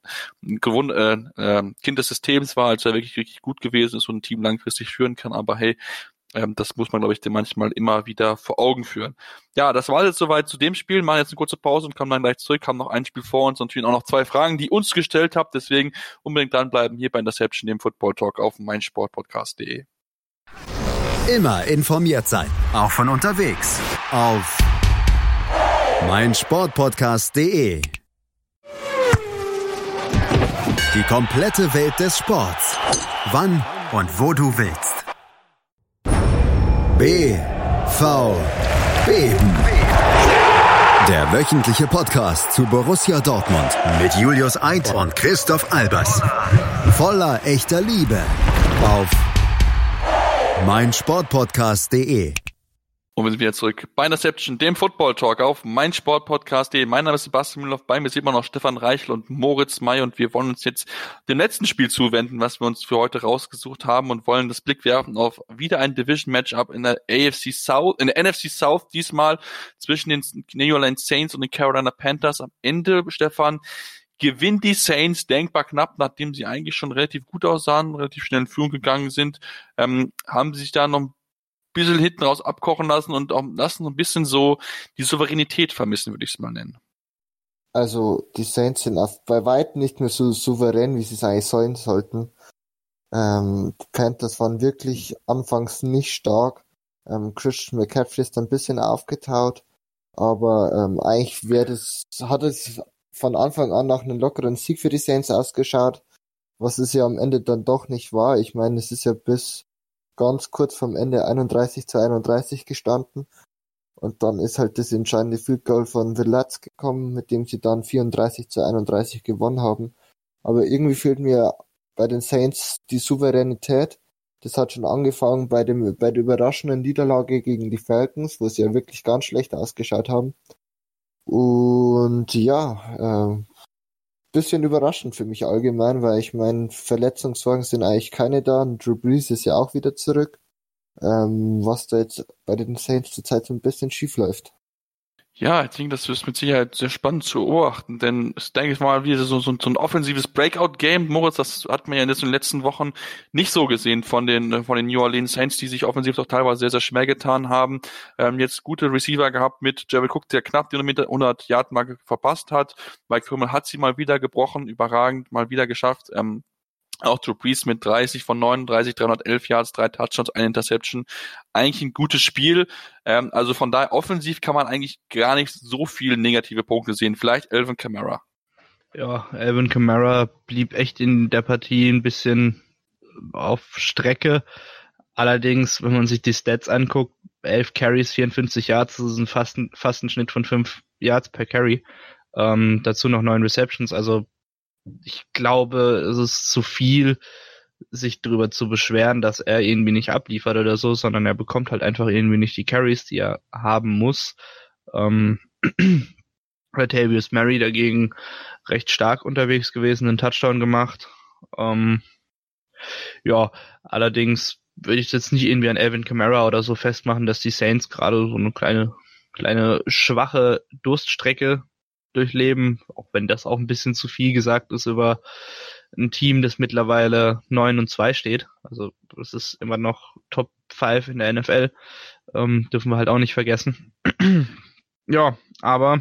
Kind des Systems war, als er wirklich, wirklich gut gewesen ist und ein Team langfristig führen kann. Aber hey, das muss man, glaube ich, dem manchmal immer wieder vor Augen führen. Ja, das war jetzt soweit zu dem Spiel. Machen jetzt eine kurze Pause und kommen dann gleich zurück. Haben noch ein Spiel vor uns und natürlich auch noch 2 Fragen, die uns gestellt habt. Deswegen unbedingt dranbleiben hier bei Interception, dem Football Talk auf meinsportpodcast.de. Immer informiert sein, auch von unterwegs. Auf meinsportpodcast.de. Die komplette Welt des Sports. Wann und wo du willst. BVB. Der wöchentliche Podcast zu Borussia Dortmund mit Julius Eid und Christoph Albers. Voller echter Liebe auf meinsportpodcast.de. Und wir sind wieder zurück bei Interception, dem Football Talk auf meinsportpodcast.de. Mein Name ist Sebastian Mühlhoff, bei mir sieht man noch Stefan Reichel und Moritz May und wir wollen uns jetzt dem letzten Spiel zuwenden, was wir uns für heute rausgesucht haben und wollen das Blick werfen auf wieder ein Division-Matchup in der NFC South, diesmal zwischen den New Orleans Saints und den Carolina Panthers. Am Ende, Stefan, gewinnen die Saints denkbar knapp, nachdem sie eigentlich schon relativ gut aussahen, relativ schnell in Führung gegangen sind, haben sie sich da noch ein bisschen hinten raus abkochen lassen und auch lassen so ein bisschen so die Souveränität vermissen, würde ich es mal nennen. Also die Saints sind bei weitem nicht mehr so souverän, wie sie es eigentlich sein sollten. Die Panthers waren wirklich anfangs nicht stark. Christian McCaffrey ist ein bisschen aufgetaut, aber eigentlich hat es von Anfang an nach einem lockeren Sieg für die Saints ausgeschaut, was es ja am Ende dann doch nicht war. Ich meine, es ist ja bis ganz kurz vom Ende 31-31 gestanden. Und dann ist halt das entscheidende Field Goal von Villatz gekommen, mit dem sie dann 34-31 gewonnen haben. Aber irgendwie fehlt mir bei den Saints die Souveränität. Das hat schon angefangen bei der überraschenden Niederlage gegen die Falcons, wo sie ja wirklich ganz schlecht ausgeschaut haben. Und ja, bisschen überraschend für mich allgemein, weil ich meine, Verletzungssorgen sind eigentlich keine da und Drew Brees ist ja auch wieder zurück, was da jetzt bei den Saints zurzeit so ein bisschen schief läuft. Ja, ich denke, das ist mit Sicherheit sehr spannend zu beobachten, denn es denke ich mal wieder so ein offensives Breakout-Game. Moritz, das hat man ja in den letzten Wochen nicht so gesehen von den New Orleans Saints, die sich offensiv doch teilweise sehr, sehr schwer getan haben. Jetzt gute Receiver gehabt mit Jared Cook, der knapp die 100-Yard-Marke verpasst hat. Mike Krümel hat sie mal wieder gebrochen, überragend mal wieder geschafft. Auch Drew Brees mit 30 von 39, 311 Yards, 3 Touchdowns, 1 Interception. Eigentlich ein gutes Spiel. Also von daher offensiv kann man eigentlich gar nicht so viele negative Punkte sehen. Vielleicht Alvin Kamara. Ja, Alvin Kamara blieb echt in der Partie ein bisschen auf Strecke. Allerdings, wenn man sich die Stats anguckt, 11 Carries, 54 Yards, das ist fast ein Schnitt von 5 Yards per Carry. Dazu noch 9 Receptions, also ich glaube, es ist zu viel, sich drüber zu beschweren, dass er irgendwie nicht abliefert oder so, sondern er bekommt halt einfach irgendwie nicht die Carries, die er haben muss. Latavius Murray dagegen recht stark unterwegs gewesen, einen Touchdown gemacht. Ja, allerdings würde ich jetzt nicht irgendwie an Alvin Kamara oder so festmachen, dass die Saints gerade so eine kleine schwache Durststrecke durchleben, auch wenn das auch ein bisschen zu viel gesagt ist über ein Team, das mittlerweile 9-2 steht. Also das ist immer noch Top 5 in der NFL. Dürfen wir halt auch nicht vergessen. Ja, aber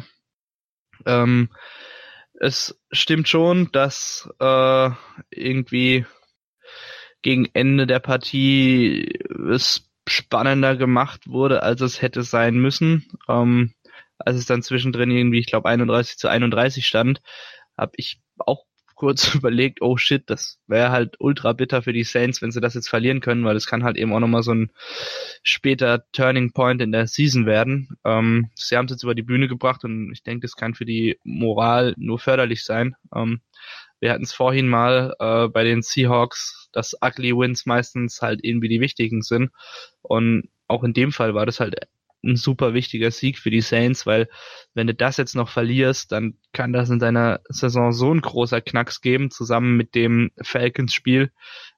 es stimmt schon, dass irgendwie gegen Ende der Partie es spannender gemacht wurde, als es hätte sein müssen. Als es dann zwischendrin irgendwie, ich glaube 31-31 stand, habe ich auch kurz überlegt, oh shit, das wäre halt ultra bitter für die Saints, wenn sie das jetzt verlieren können, weil es kann halt eben auch nochmal so ein später Turning Point in der Season werden. Sie haben es jetzt über die Bühne gebracht und ich denke, das kann für die Moral nur förderlich sein. Wir hatten es vorhin mal bei den Seahawks, dass Ugly Wins meistens halt irgendwie die wichtigen sind und auch in dem Fall war das halt ein super wichtiger Sieg für die Saints, weil wenn du das jetzt noch verlierst, dann kann das in deiner Saison so ein großer Knacks geben, zusammen mit dem Falcons-Spiel,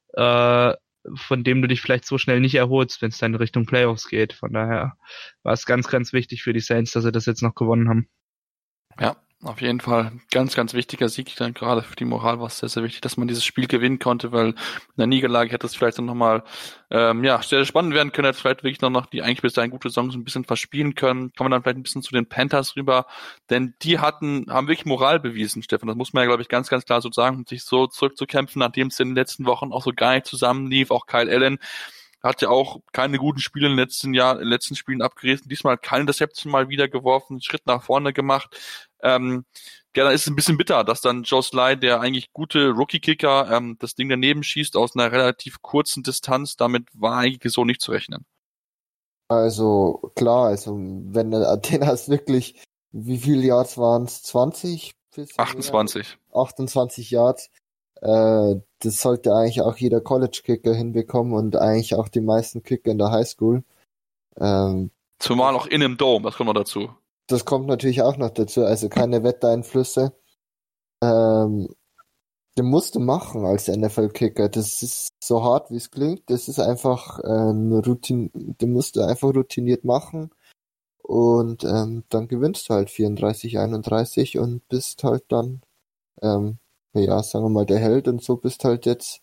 von dem du dich vielleicht so schnell nicht erholst, wenn es dann in Richtung Playoffs geht. Von daher war es ganz, ganz wichtig für die Saints, dass sie das jetzt noch gewonnen haben. Ja, auf jeden Fall ganz, ganz wichtiger Sieg. Dann gerade für die Moral war es sehr, sehr wichtig, dass man dieses Spiel gewinnen konnte, weil in der Niederlage hätte es vielleicht dann nochmal sehr spannend werden können, hätte vielleicht wirklich noch die eigentlich bis dahin gute Saison so ein bisschen verspielen können. Kommen wir dann vielleicht ein bisschen zu den Panthers rüber, denn die haben wirklich Moral bewiesen, Stefan. Das muss man ja, glaube ich, ganz, ganz klar so sagen, sich so zurückzukämpfen, nachdem es in den letzten Wochen auch so gar nicht zusammenlief. Auch Kyle Allen hat ja auch keine guten Spiele in den letzten Spielen abgerissen. Diesmal hat keine Interception mal wieder geworfen, einen Schritt nach vorne gemacht. Dann ist es ein bisschen bitter, dass dann Joe Sly, der eigentlich gute Rookie-Kicker, das Ding daneben schießt aus einer relativ kurzen Distanz. Damit war eigentlich so nicht zu rechnen. Also klar, wenn du den hast wirklich, wie viele Yards waren es? 20? 28. 28 Yards. Das sollte eigentlich auch jeder College-Kicker hinbekommen und eigentlich auch die meisten Kicker in der Highschool. Zumal auch in einem Dome, das kommt noch dazu. Das kommt natürlich auch noch dazu, also keine Wettereinflüsse. Den musst du machen als NFL-Kicker. Das ist so hart, wie es klingt. Das ist einfach den musst du einfach routiniert machen. Und dann gewinnst du halt 34-31 und bist halt dann, sagen wir mal, der Held. Und so bist halt jetzt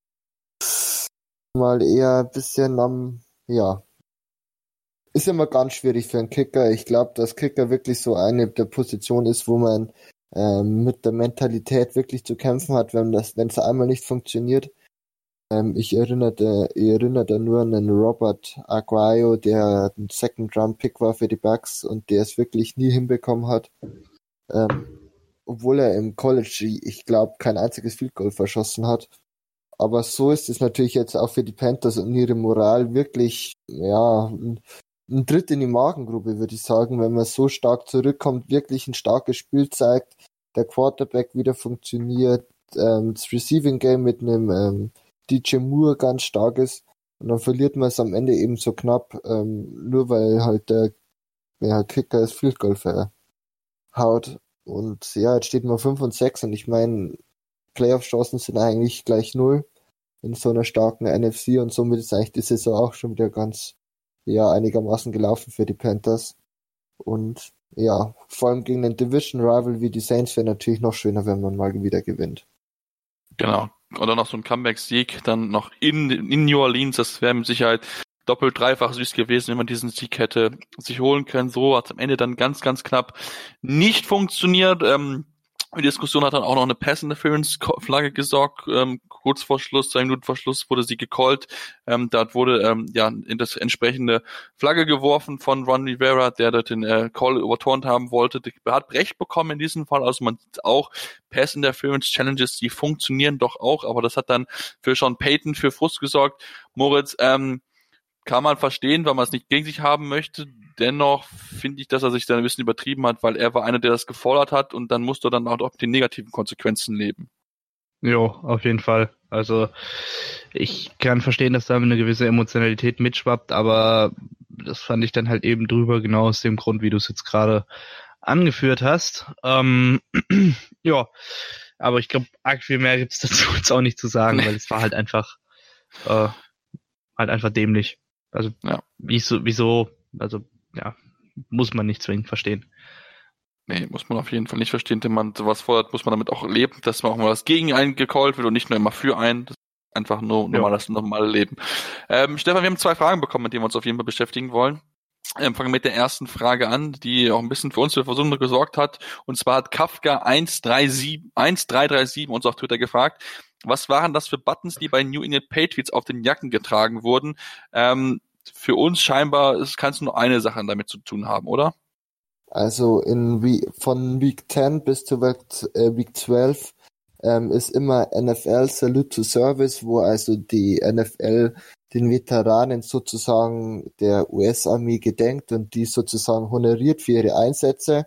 mal eher ein bisschen ist immer ganz schwierig für einen Kicker. Ich glaube, dass Kicker wirklich so eine der Positionen ist, wo man mit der Mentalität wirklich zu kämpfen hat, wenn es einmal nicht funktioniert. Ich erinnere da nur an einen Robert Aguayo, der ein Second-Round-Pick war für die Bucks und der es wirklich nie hinbekommen hat. Obwohl er im College, ich glaube, kein einziges Field Goal verschossen hat. Aber so ist es natürlich jetzt auch für die Panthers und ihre Moral wirklich, ein Tritt in die Magengrube, würde ich sagen, wenn man so stark zurückkommt, wirklich ein starkes Spiel zeigt, der Quarterback wieder funktioniert, das Receiving Game mit einem DJ Moore ganz stark ist und dann verliert man es am Ende eben so knapp, nur weil halt der Kicker das Field Goal verhaut. Und ja, jetzt steht man 5-6 und ich meine, Playoff-Chancen sind eigentlich gleich 0 in so einer starken NFC und somit ist eigentlich die Saison auch schon wieder ganz einigermaßen gelaufen für die Panthers. Und ja, vor allem gegen den Division-Rival wie die Saints wäre natürlich noch schöner, wenn man mal wieder gewinnt. Genau. Und dann noch so ein Comeback-Sieg, dann noch in New Orleans, das wäre mit Sicherheit doppelt, dreifach süß gewesen, wenn man diesen Sieg hätte sich holen können. So hat es am Ende dann ganz, ganz knapp nicht funktioniert. Die Diskussion hat dann auch noch eine Pass-Interference-Flagge gesorgt. Kurz vor Schluss, 2 Minuten vor Schluss wurde sie gecallt. Da wurde in das entsprechende Flagge geworfen von Ron Rivera, der dort den Call überturnt haben wollte. Der hat Recht bekommen in diesem Fall. Also man sieht auch Pass-Interference-Challenges, die funktionieren doch auch. Aber das hat dann für Sean Payton für Frust gesorgt. Moritz, kann man verstehen, weil man es nicht gegen sich haben möchte. Dennoch finde ich, dass er sich da ein bisschen übertrieben hat, weil er war einer, der das gefordert hat und dann musste er dann auch mit den negativen Konsequenzen leben. Jo, auf jeden Fall. Also ich kann verstehen, dass da eine gewisse Emotionalität mitschwappt, aber das fand ich dann halt eben drüber, genau aus dem Grund, wie du es jetzt gerade angeführt hast. Ja, aber ich glaube, arg viel mehr gibt's dazu jetzt auch nicht zu sagen, weil es war halt einfach dämlich. Also Ja. wieso, also ja, muss man nicht zwingend verstehen. Nee, muss man auf jeden Fall nicht verstehen. Wenn man sowas fordert, muss man damit auch leben, dass man auch mal was gegen einen gecallt wird und nicht nur immer für einen. Das ist einfach nur das normale Leben. Stefan, wir haben 2 Fragen bekommen, mit denen wir uns auf jeden Fall beschäftigen wollen. Fangen wir mit der ersten Frage an, die auch ein bisschen für uns für Versuche gesorgt hat. Und zwar hat Kafka 1337 uns auf Twitter gefragt, was waren das für Buttons, die bei New England Patriots auf den Jacken getragen wurden? Für uns scheinbar kann es nur eine Sache damit zu tun haben, oder? Also von Week 10 bis zu Week 12 ist immer NFL Salute to Service, wo also die NFL den Veteranen sozusagen der US-Armee gedenkt und die sozusagen honoriert für ihre Einsätze.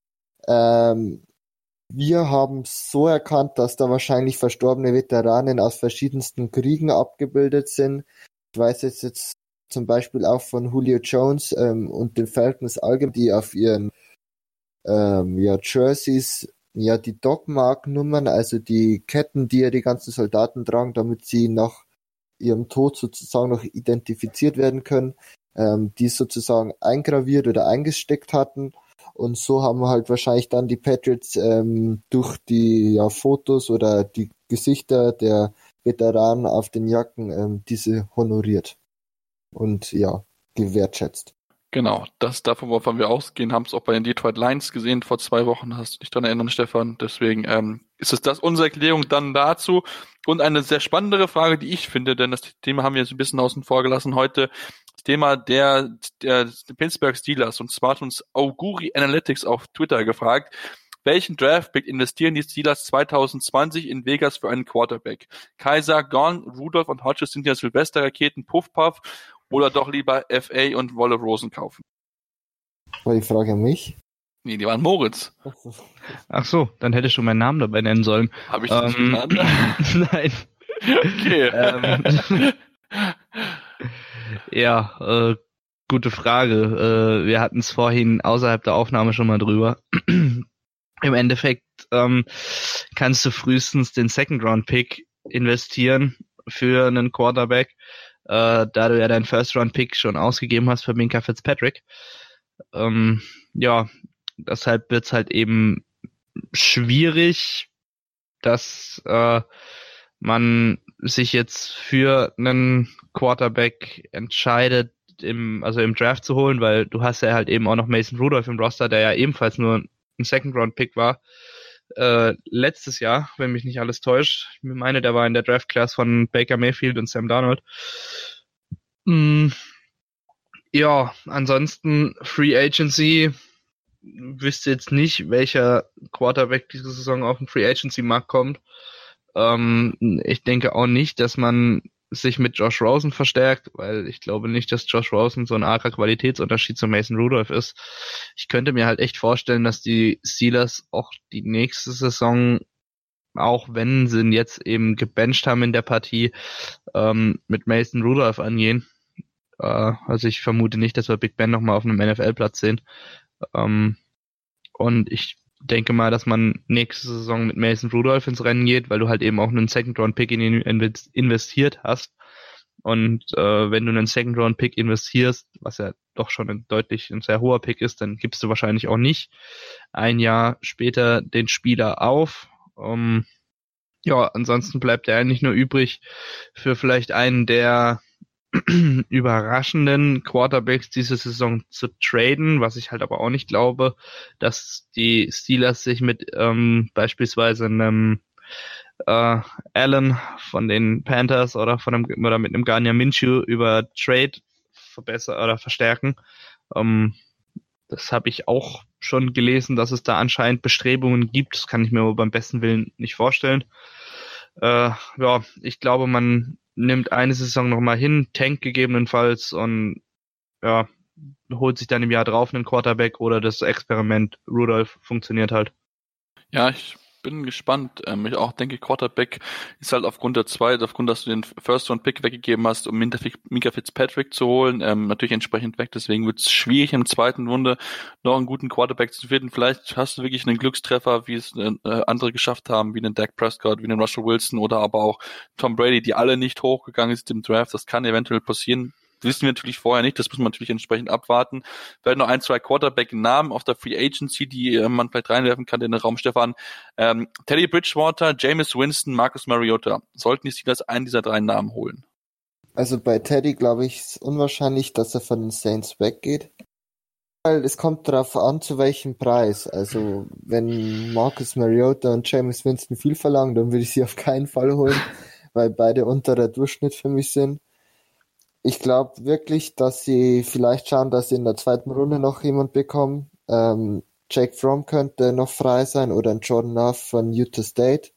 Wir haben so erkannt, dass da wahrscheinlich verstorbene Veteranen aus verschiedensten Kriegen abgebildet sind. Ich weiß jetzt zum Beispiel auch von Julio Jones und den Falcons allgemein, die auf ihren Jerseys die Dogmark-Nummern, also die Ketten, die ja die ganzen Soldaten tragen, damit sie nach ihrem Tod sozusagen noch identifiziert werden können, die sozusagen eingraviert oder eingesteckt hatten. Und so haben wir halt wahrscheinlich dann die Patriots durch die Fotos oder die Gesichter der Veteranen auf den Jacken diese honoriert und gewertschätzt. Genau, davon wir ausgehen, haben es auch bei den Detroit Lions gesehen vor 2 Wochen, hast du dich daran erinnern, Stefan. Deswegen ist es das unsere Erklärung dann dazu. Und eine sehr spannendere Frage, die ich finde, denn das Thema haben wir jetzt ein bisschen außen vor gelassen heute, das Thema der Pittsburgh Steelers. Und zwar hat uns Auguri Analytics auf Twitter gefragt, welchen Draftpick investieren die Steelers 2020 in Vegas für einen Quarterback? Kaiser, Gone, Rudolph und Hodges sind ja Silvesterraketen, Puff Puff, oder doch lieber FA und Wolle Rosen kaufen? War die Frage an mich? Nee, die waren Moritz. Ach so, dann hättest du meinen Namen dabei nennen sollen. Habe ich das nicht getan? Nein. Okay. Gute Frage. Wir hatten es vorhin außerhalb der Aufnahme schon mal drüber. Im Endeffekt kannst du frühestens den Second-Round-Pick investieren für einen Quarterback, da du ja deinen First-Round-Pick schon ausgegeben hast für Minkah Fitzpatrick. Deshalb wird's halt eben schwierig, dass man sich jetzt für einen Quarterback entscheidet, im Draft zu holen, weil du hast ja halt eben auch noch Mason Rudolph im Roster, der ja ebenfalls nur ein Second-Round-Pick war. Letztes Jahr, wenn mich nicht alles täuscht. Ich meine, der war in der Draft-Class von Baker Mayfield und Sam Darnold. Ansonsten Free Agency, wüsste jetzt nicht, welcher Quarterback diese Saison auf den Free Agency Markt kommt. Ich denke auch nicht, dass man sich mit Josh Rosen verstärkt, weil ich glaube nicht, dass Josh Rosen so ein arger Qualitätsunterschied zu Mason Rudolph ist. Ich könnte mir halt echt vorstellen, dass die Steelers auch die nächste Saison, auch wenn sie ihn jetzt eben gebencht haben in der Partie, mit Mason Rudolph angehen. Also ich vermute nicht, dass wir Big Ben nochmal auf einem NFL-Platz sehen. Und ich denke mal, dass man nächste Saison mit Mason Rudolph ins Rennen geht, weil du halt eben auch einen Second-Round-Pick in ihn investiert hast. Und wenn du einen Second-Round-Pick investierst, was ja doch schon ein sehr hoher Pick ist, dann gibst du wahrscheinlich auch nicht ein Jahr später den Spieler auf. Ansonsten bleibt er eigentlich nur übrig für vielleicht einen der überraschenden Quarterbacks diese Saison zu traden, was ich halt aber auch nicht glaube, dass die Steelers sich mit beispielsweise einem Allen von den Panthers oder mit einem Gardner Minshew über Trade verbessern oder verstärken. Das habe ich auch schon gelesen, dass es da anscheinend Bestrebungen gibt. Das kann ich mir aber beim besten Willen nicht vorstellen. Ich glaube, man nimmt eine Saison nochmal hin, tankt gegebenenfalls und holt sich dann im Jahr drauf einen Quarterback oder das Experiment Rudolph funktioniert halt. Ja, ich bin gespannt. Ich auch denke, Quarterback ist halt aufgrund, dass du den First-Round-Pick weggegeben hast, um Minka Fitzpatrick zu holen, natürlich entsprechend weg. Deswegen wird es schwierig, im zweiten Runde noch einen guten Quarterback zu finden. Vielleicht hast du wirklich einen Glückstreffer, wie es andere geschafft haben, wie den Dak Prescott, wie den Russell Wilson oder aber auch Tom Brady, die alle nicht hochgegangen sind im Draft. Das kann eventuell passieren. Wissen wir natürlich vorher nicht, das muss man natürlich entsprechend abwarten. Vielleicht noch 1-2 Quarterback-Namen auf der Free Agency, die man vielleicht reinwerfen kann in den Raum, Stefan. Teddy Bridgewater, Jameis Winston, Marcus Mariota. Sollten die Steelers einen dieser 3 Namen holen? Also bei Teddy glaube ich es unwahrscheinlich, dass er von den Saints weggeht. Weil es kommt darauf an, zu welchem Preis. Also wenn Marcus Mariota und Jameis Winston viel verlangen, dann würde ich sie auf keinen Fall holen, weil beide unterer Durchschnitt für mich sind. Ich glaube wirklich, dass sie vielleicht schauen, dass sie in der zweiten Runde noch jemand bekommen. Jake Fromm könnte noch frei sein oder ein Jordan Love von Utah State.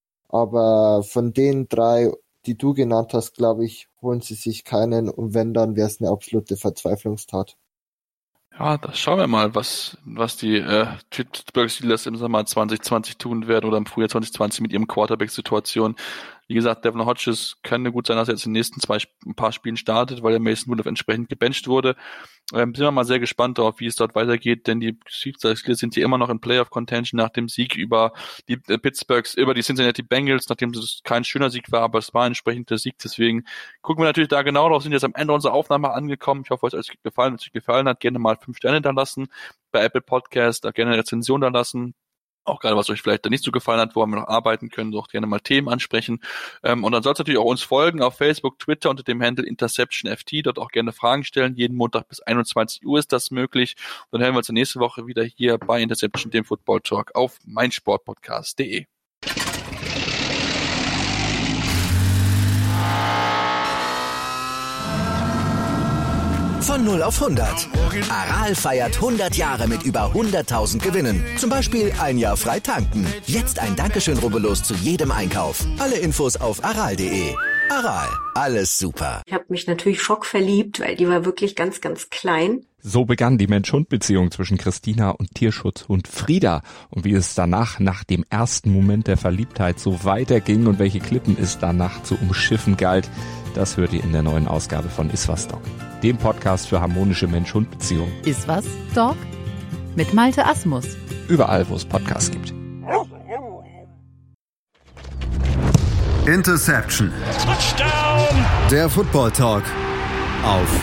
Aber von den 3, die du genannt hast, glaube ich, holen sie sich keinen. Und wenn, dann wäre es eine absolute Verzweiflungstat. Ja, da schauen wir mal, was die Pittsburgh Steelers im Sommer 2020 tun werden oder im Frühjahr 2020 mit ihrem Quarterback-Situation. Wie gesagt, Devlin Hodges könnte gut sein, dass er jetzt in den nächsten ein paar Spielen startet, weil der Mason Rudolph entsprechend gebencht wurde. Sind wir mal sehr gespannt darauf, wie es dort weitergeht, denn die Steelers sind hier immer noch in Playoff-Contention nach dem Sieg über die über die Cincinnati Bengals, nachdem es kein schöner Sieg war, aber es war ein entsprechender Sieg. Deswegen gucken wir natürlich da genau drauf, sind jetzt am Ende unserer Aufnahme angekommen. Ich hoffe, euch gefallen. Wenn es euch gefallen hat, gerne mal 5 Sterne da lassen bei Apple Podcast, da gerne eine Rezension da lassen. Auch gerade, was euch vielleicht da nicht so gefallen hat, wo wir noch arbeiten können, doch gerne mal Themen ansprechen. Und dann sollst du natürlich auch uns folgen auf Facebook, Twitter unter dem Handle InterceptionFT, dort auch gerne Fragen stellen. Jeden Montag bis 21 Uhr ist das möglich. Und dann hören wir uns nächste Woche wieder hier bei Interception, dem Football Talk auf meinsportpodcast.de. Von 0 auf 100. Aral feiert 100 Jahre mit über 100.000 Gewinnen. Zum Beispiel ein Jahr frei tanken. Jetzt ein Dankeschön, rubbellos zu jedem Einkauf. Alle Infos auf aral.de. Aral, alles super. Ich habe mich natürlich schockverliebt, weil die war wirklich ganz, ganz klein. So begann die Mensch-Hund-Beziehung zwischen Christina und Tierschutzhund Frieda. Und wie es danach, nach dem ersten Moment der Verliebtheit, so weiterging und welche Klippen es danach zu umschiffen galt, das hört ihr in der neuen Ausgabe von Iswas Dog, dem Podcast für harmonische Mensch-Hund-Beziehungen. Iswas Dog mit Malte Asmus. Überall, wo es Podcasts gibt. Interception. Touchdown. Der Football Talk auf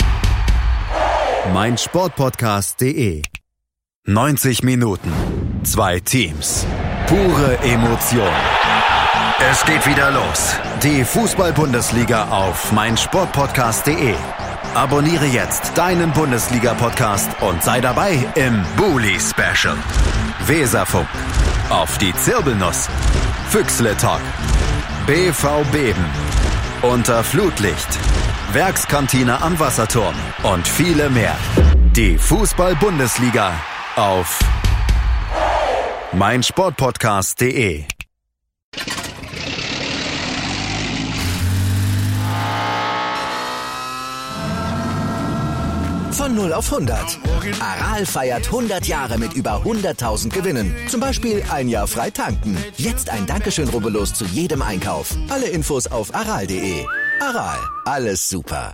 meinsportpodcast.de. 90 Minuten, 2 Teams, pure Emotion. Es geht wieder los. Die Fußball-Bundesliga auf meinsportpodcast.de. Abonniere jetzt deinen Bundesliga-Podcast und sei dabei im Bully-Special. Weserfunk, auf die Zirbelnuss, Füchsle-Talk, BV Beben, unter Flutlicht, Werkskantine am Wasserturm und viele mehr. Die Fußball-Bundesliga auf meinsportpodcast.de. Von 0 auf 100. Aral feiert 100 Jahre mit über 100.000 Gewinnen. Zum Beispiel ein Jahr frei tanken. Jetzt ein Dankeschön, rubbellos zu jedem Einkauf. Alle Infos auf aral.de. Aral, alles super.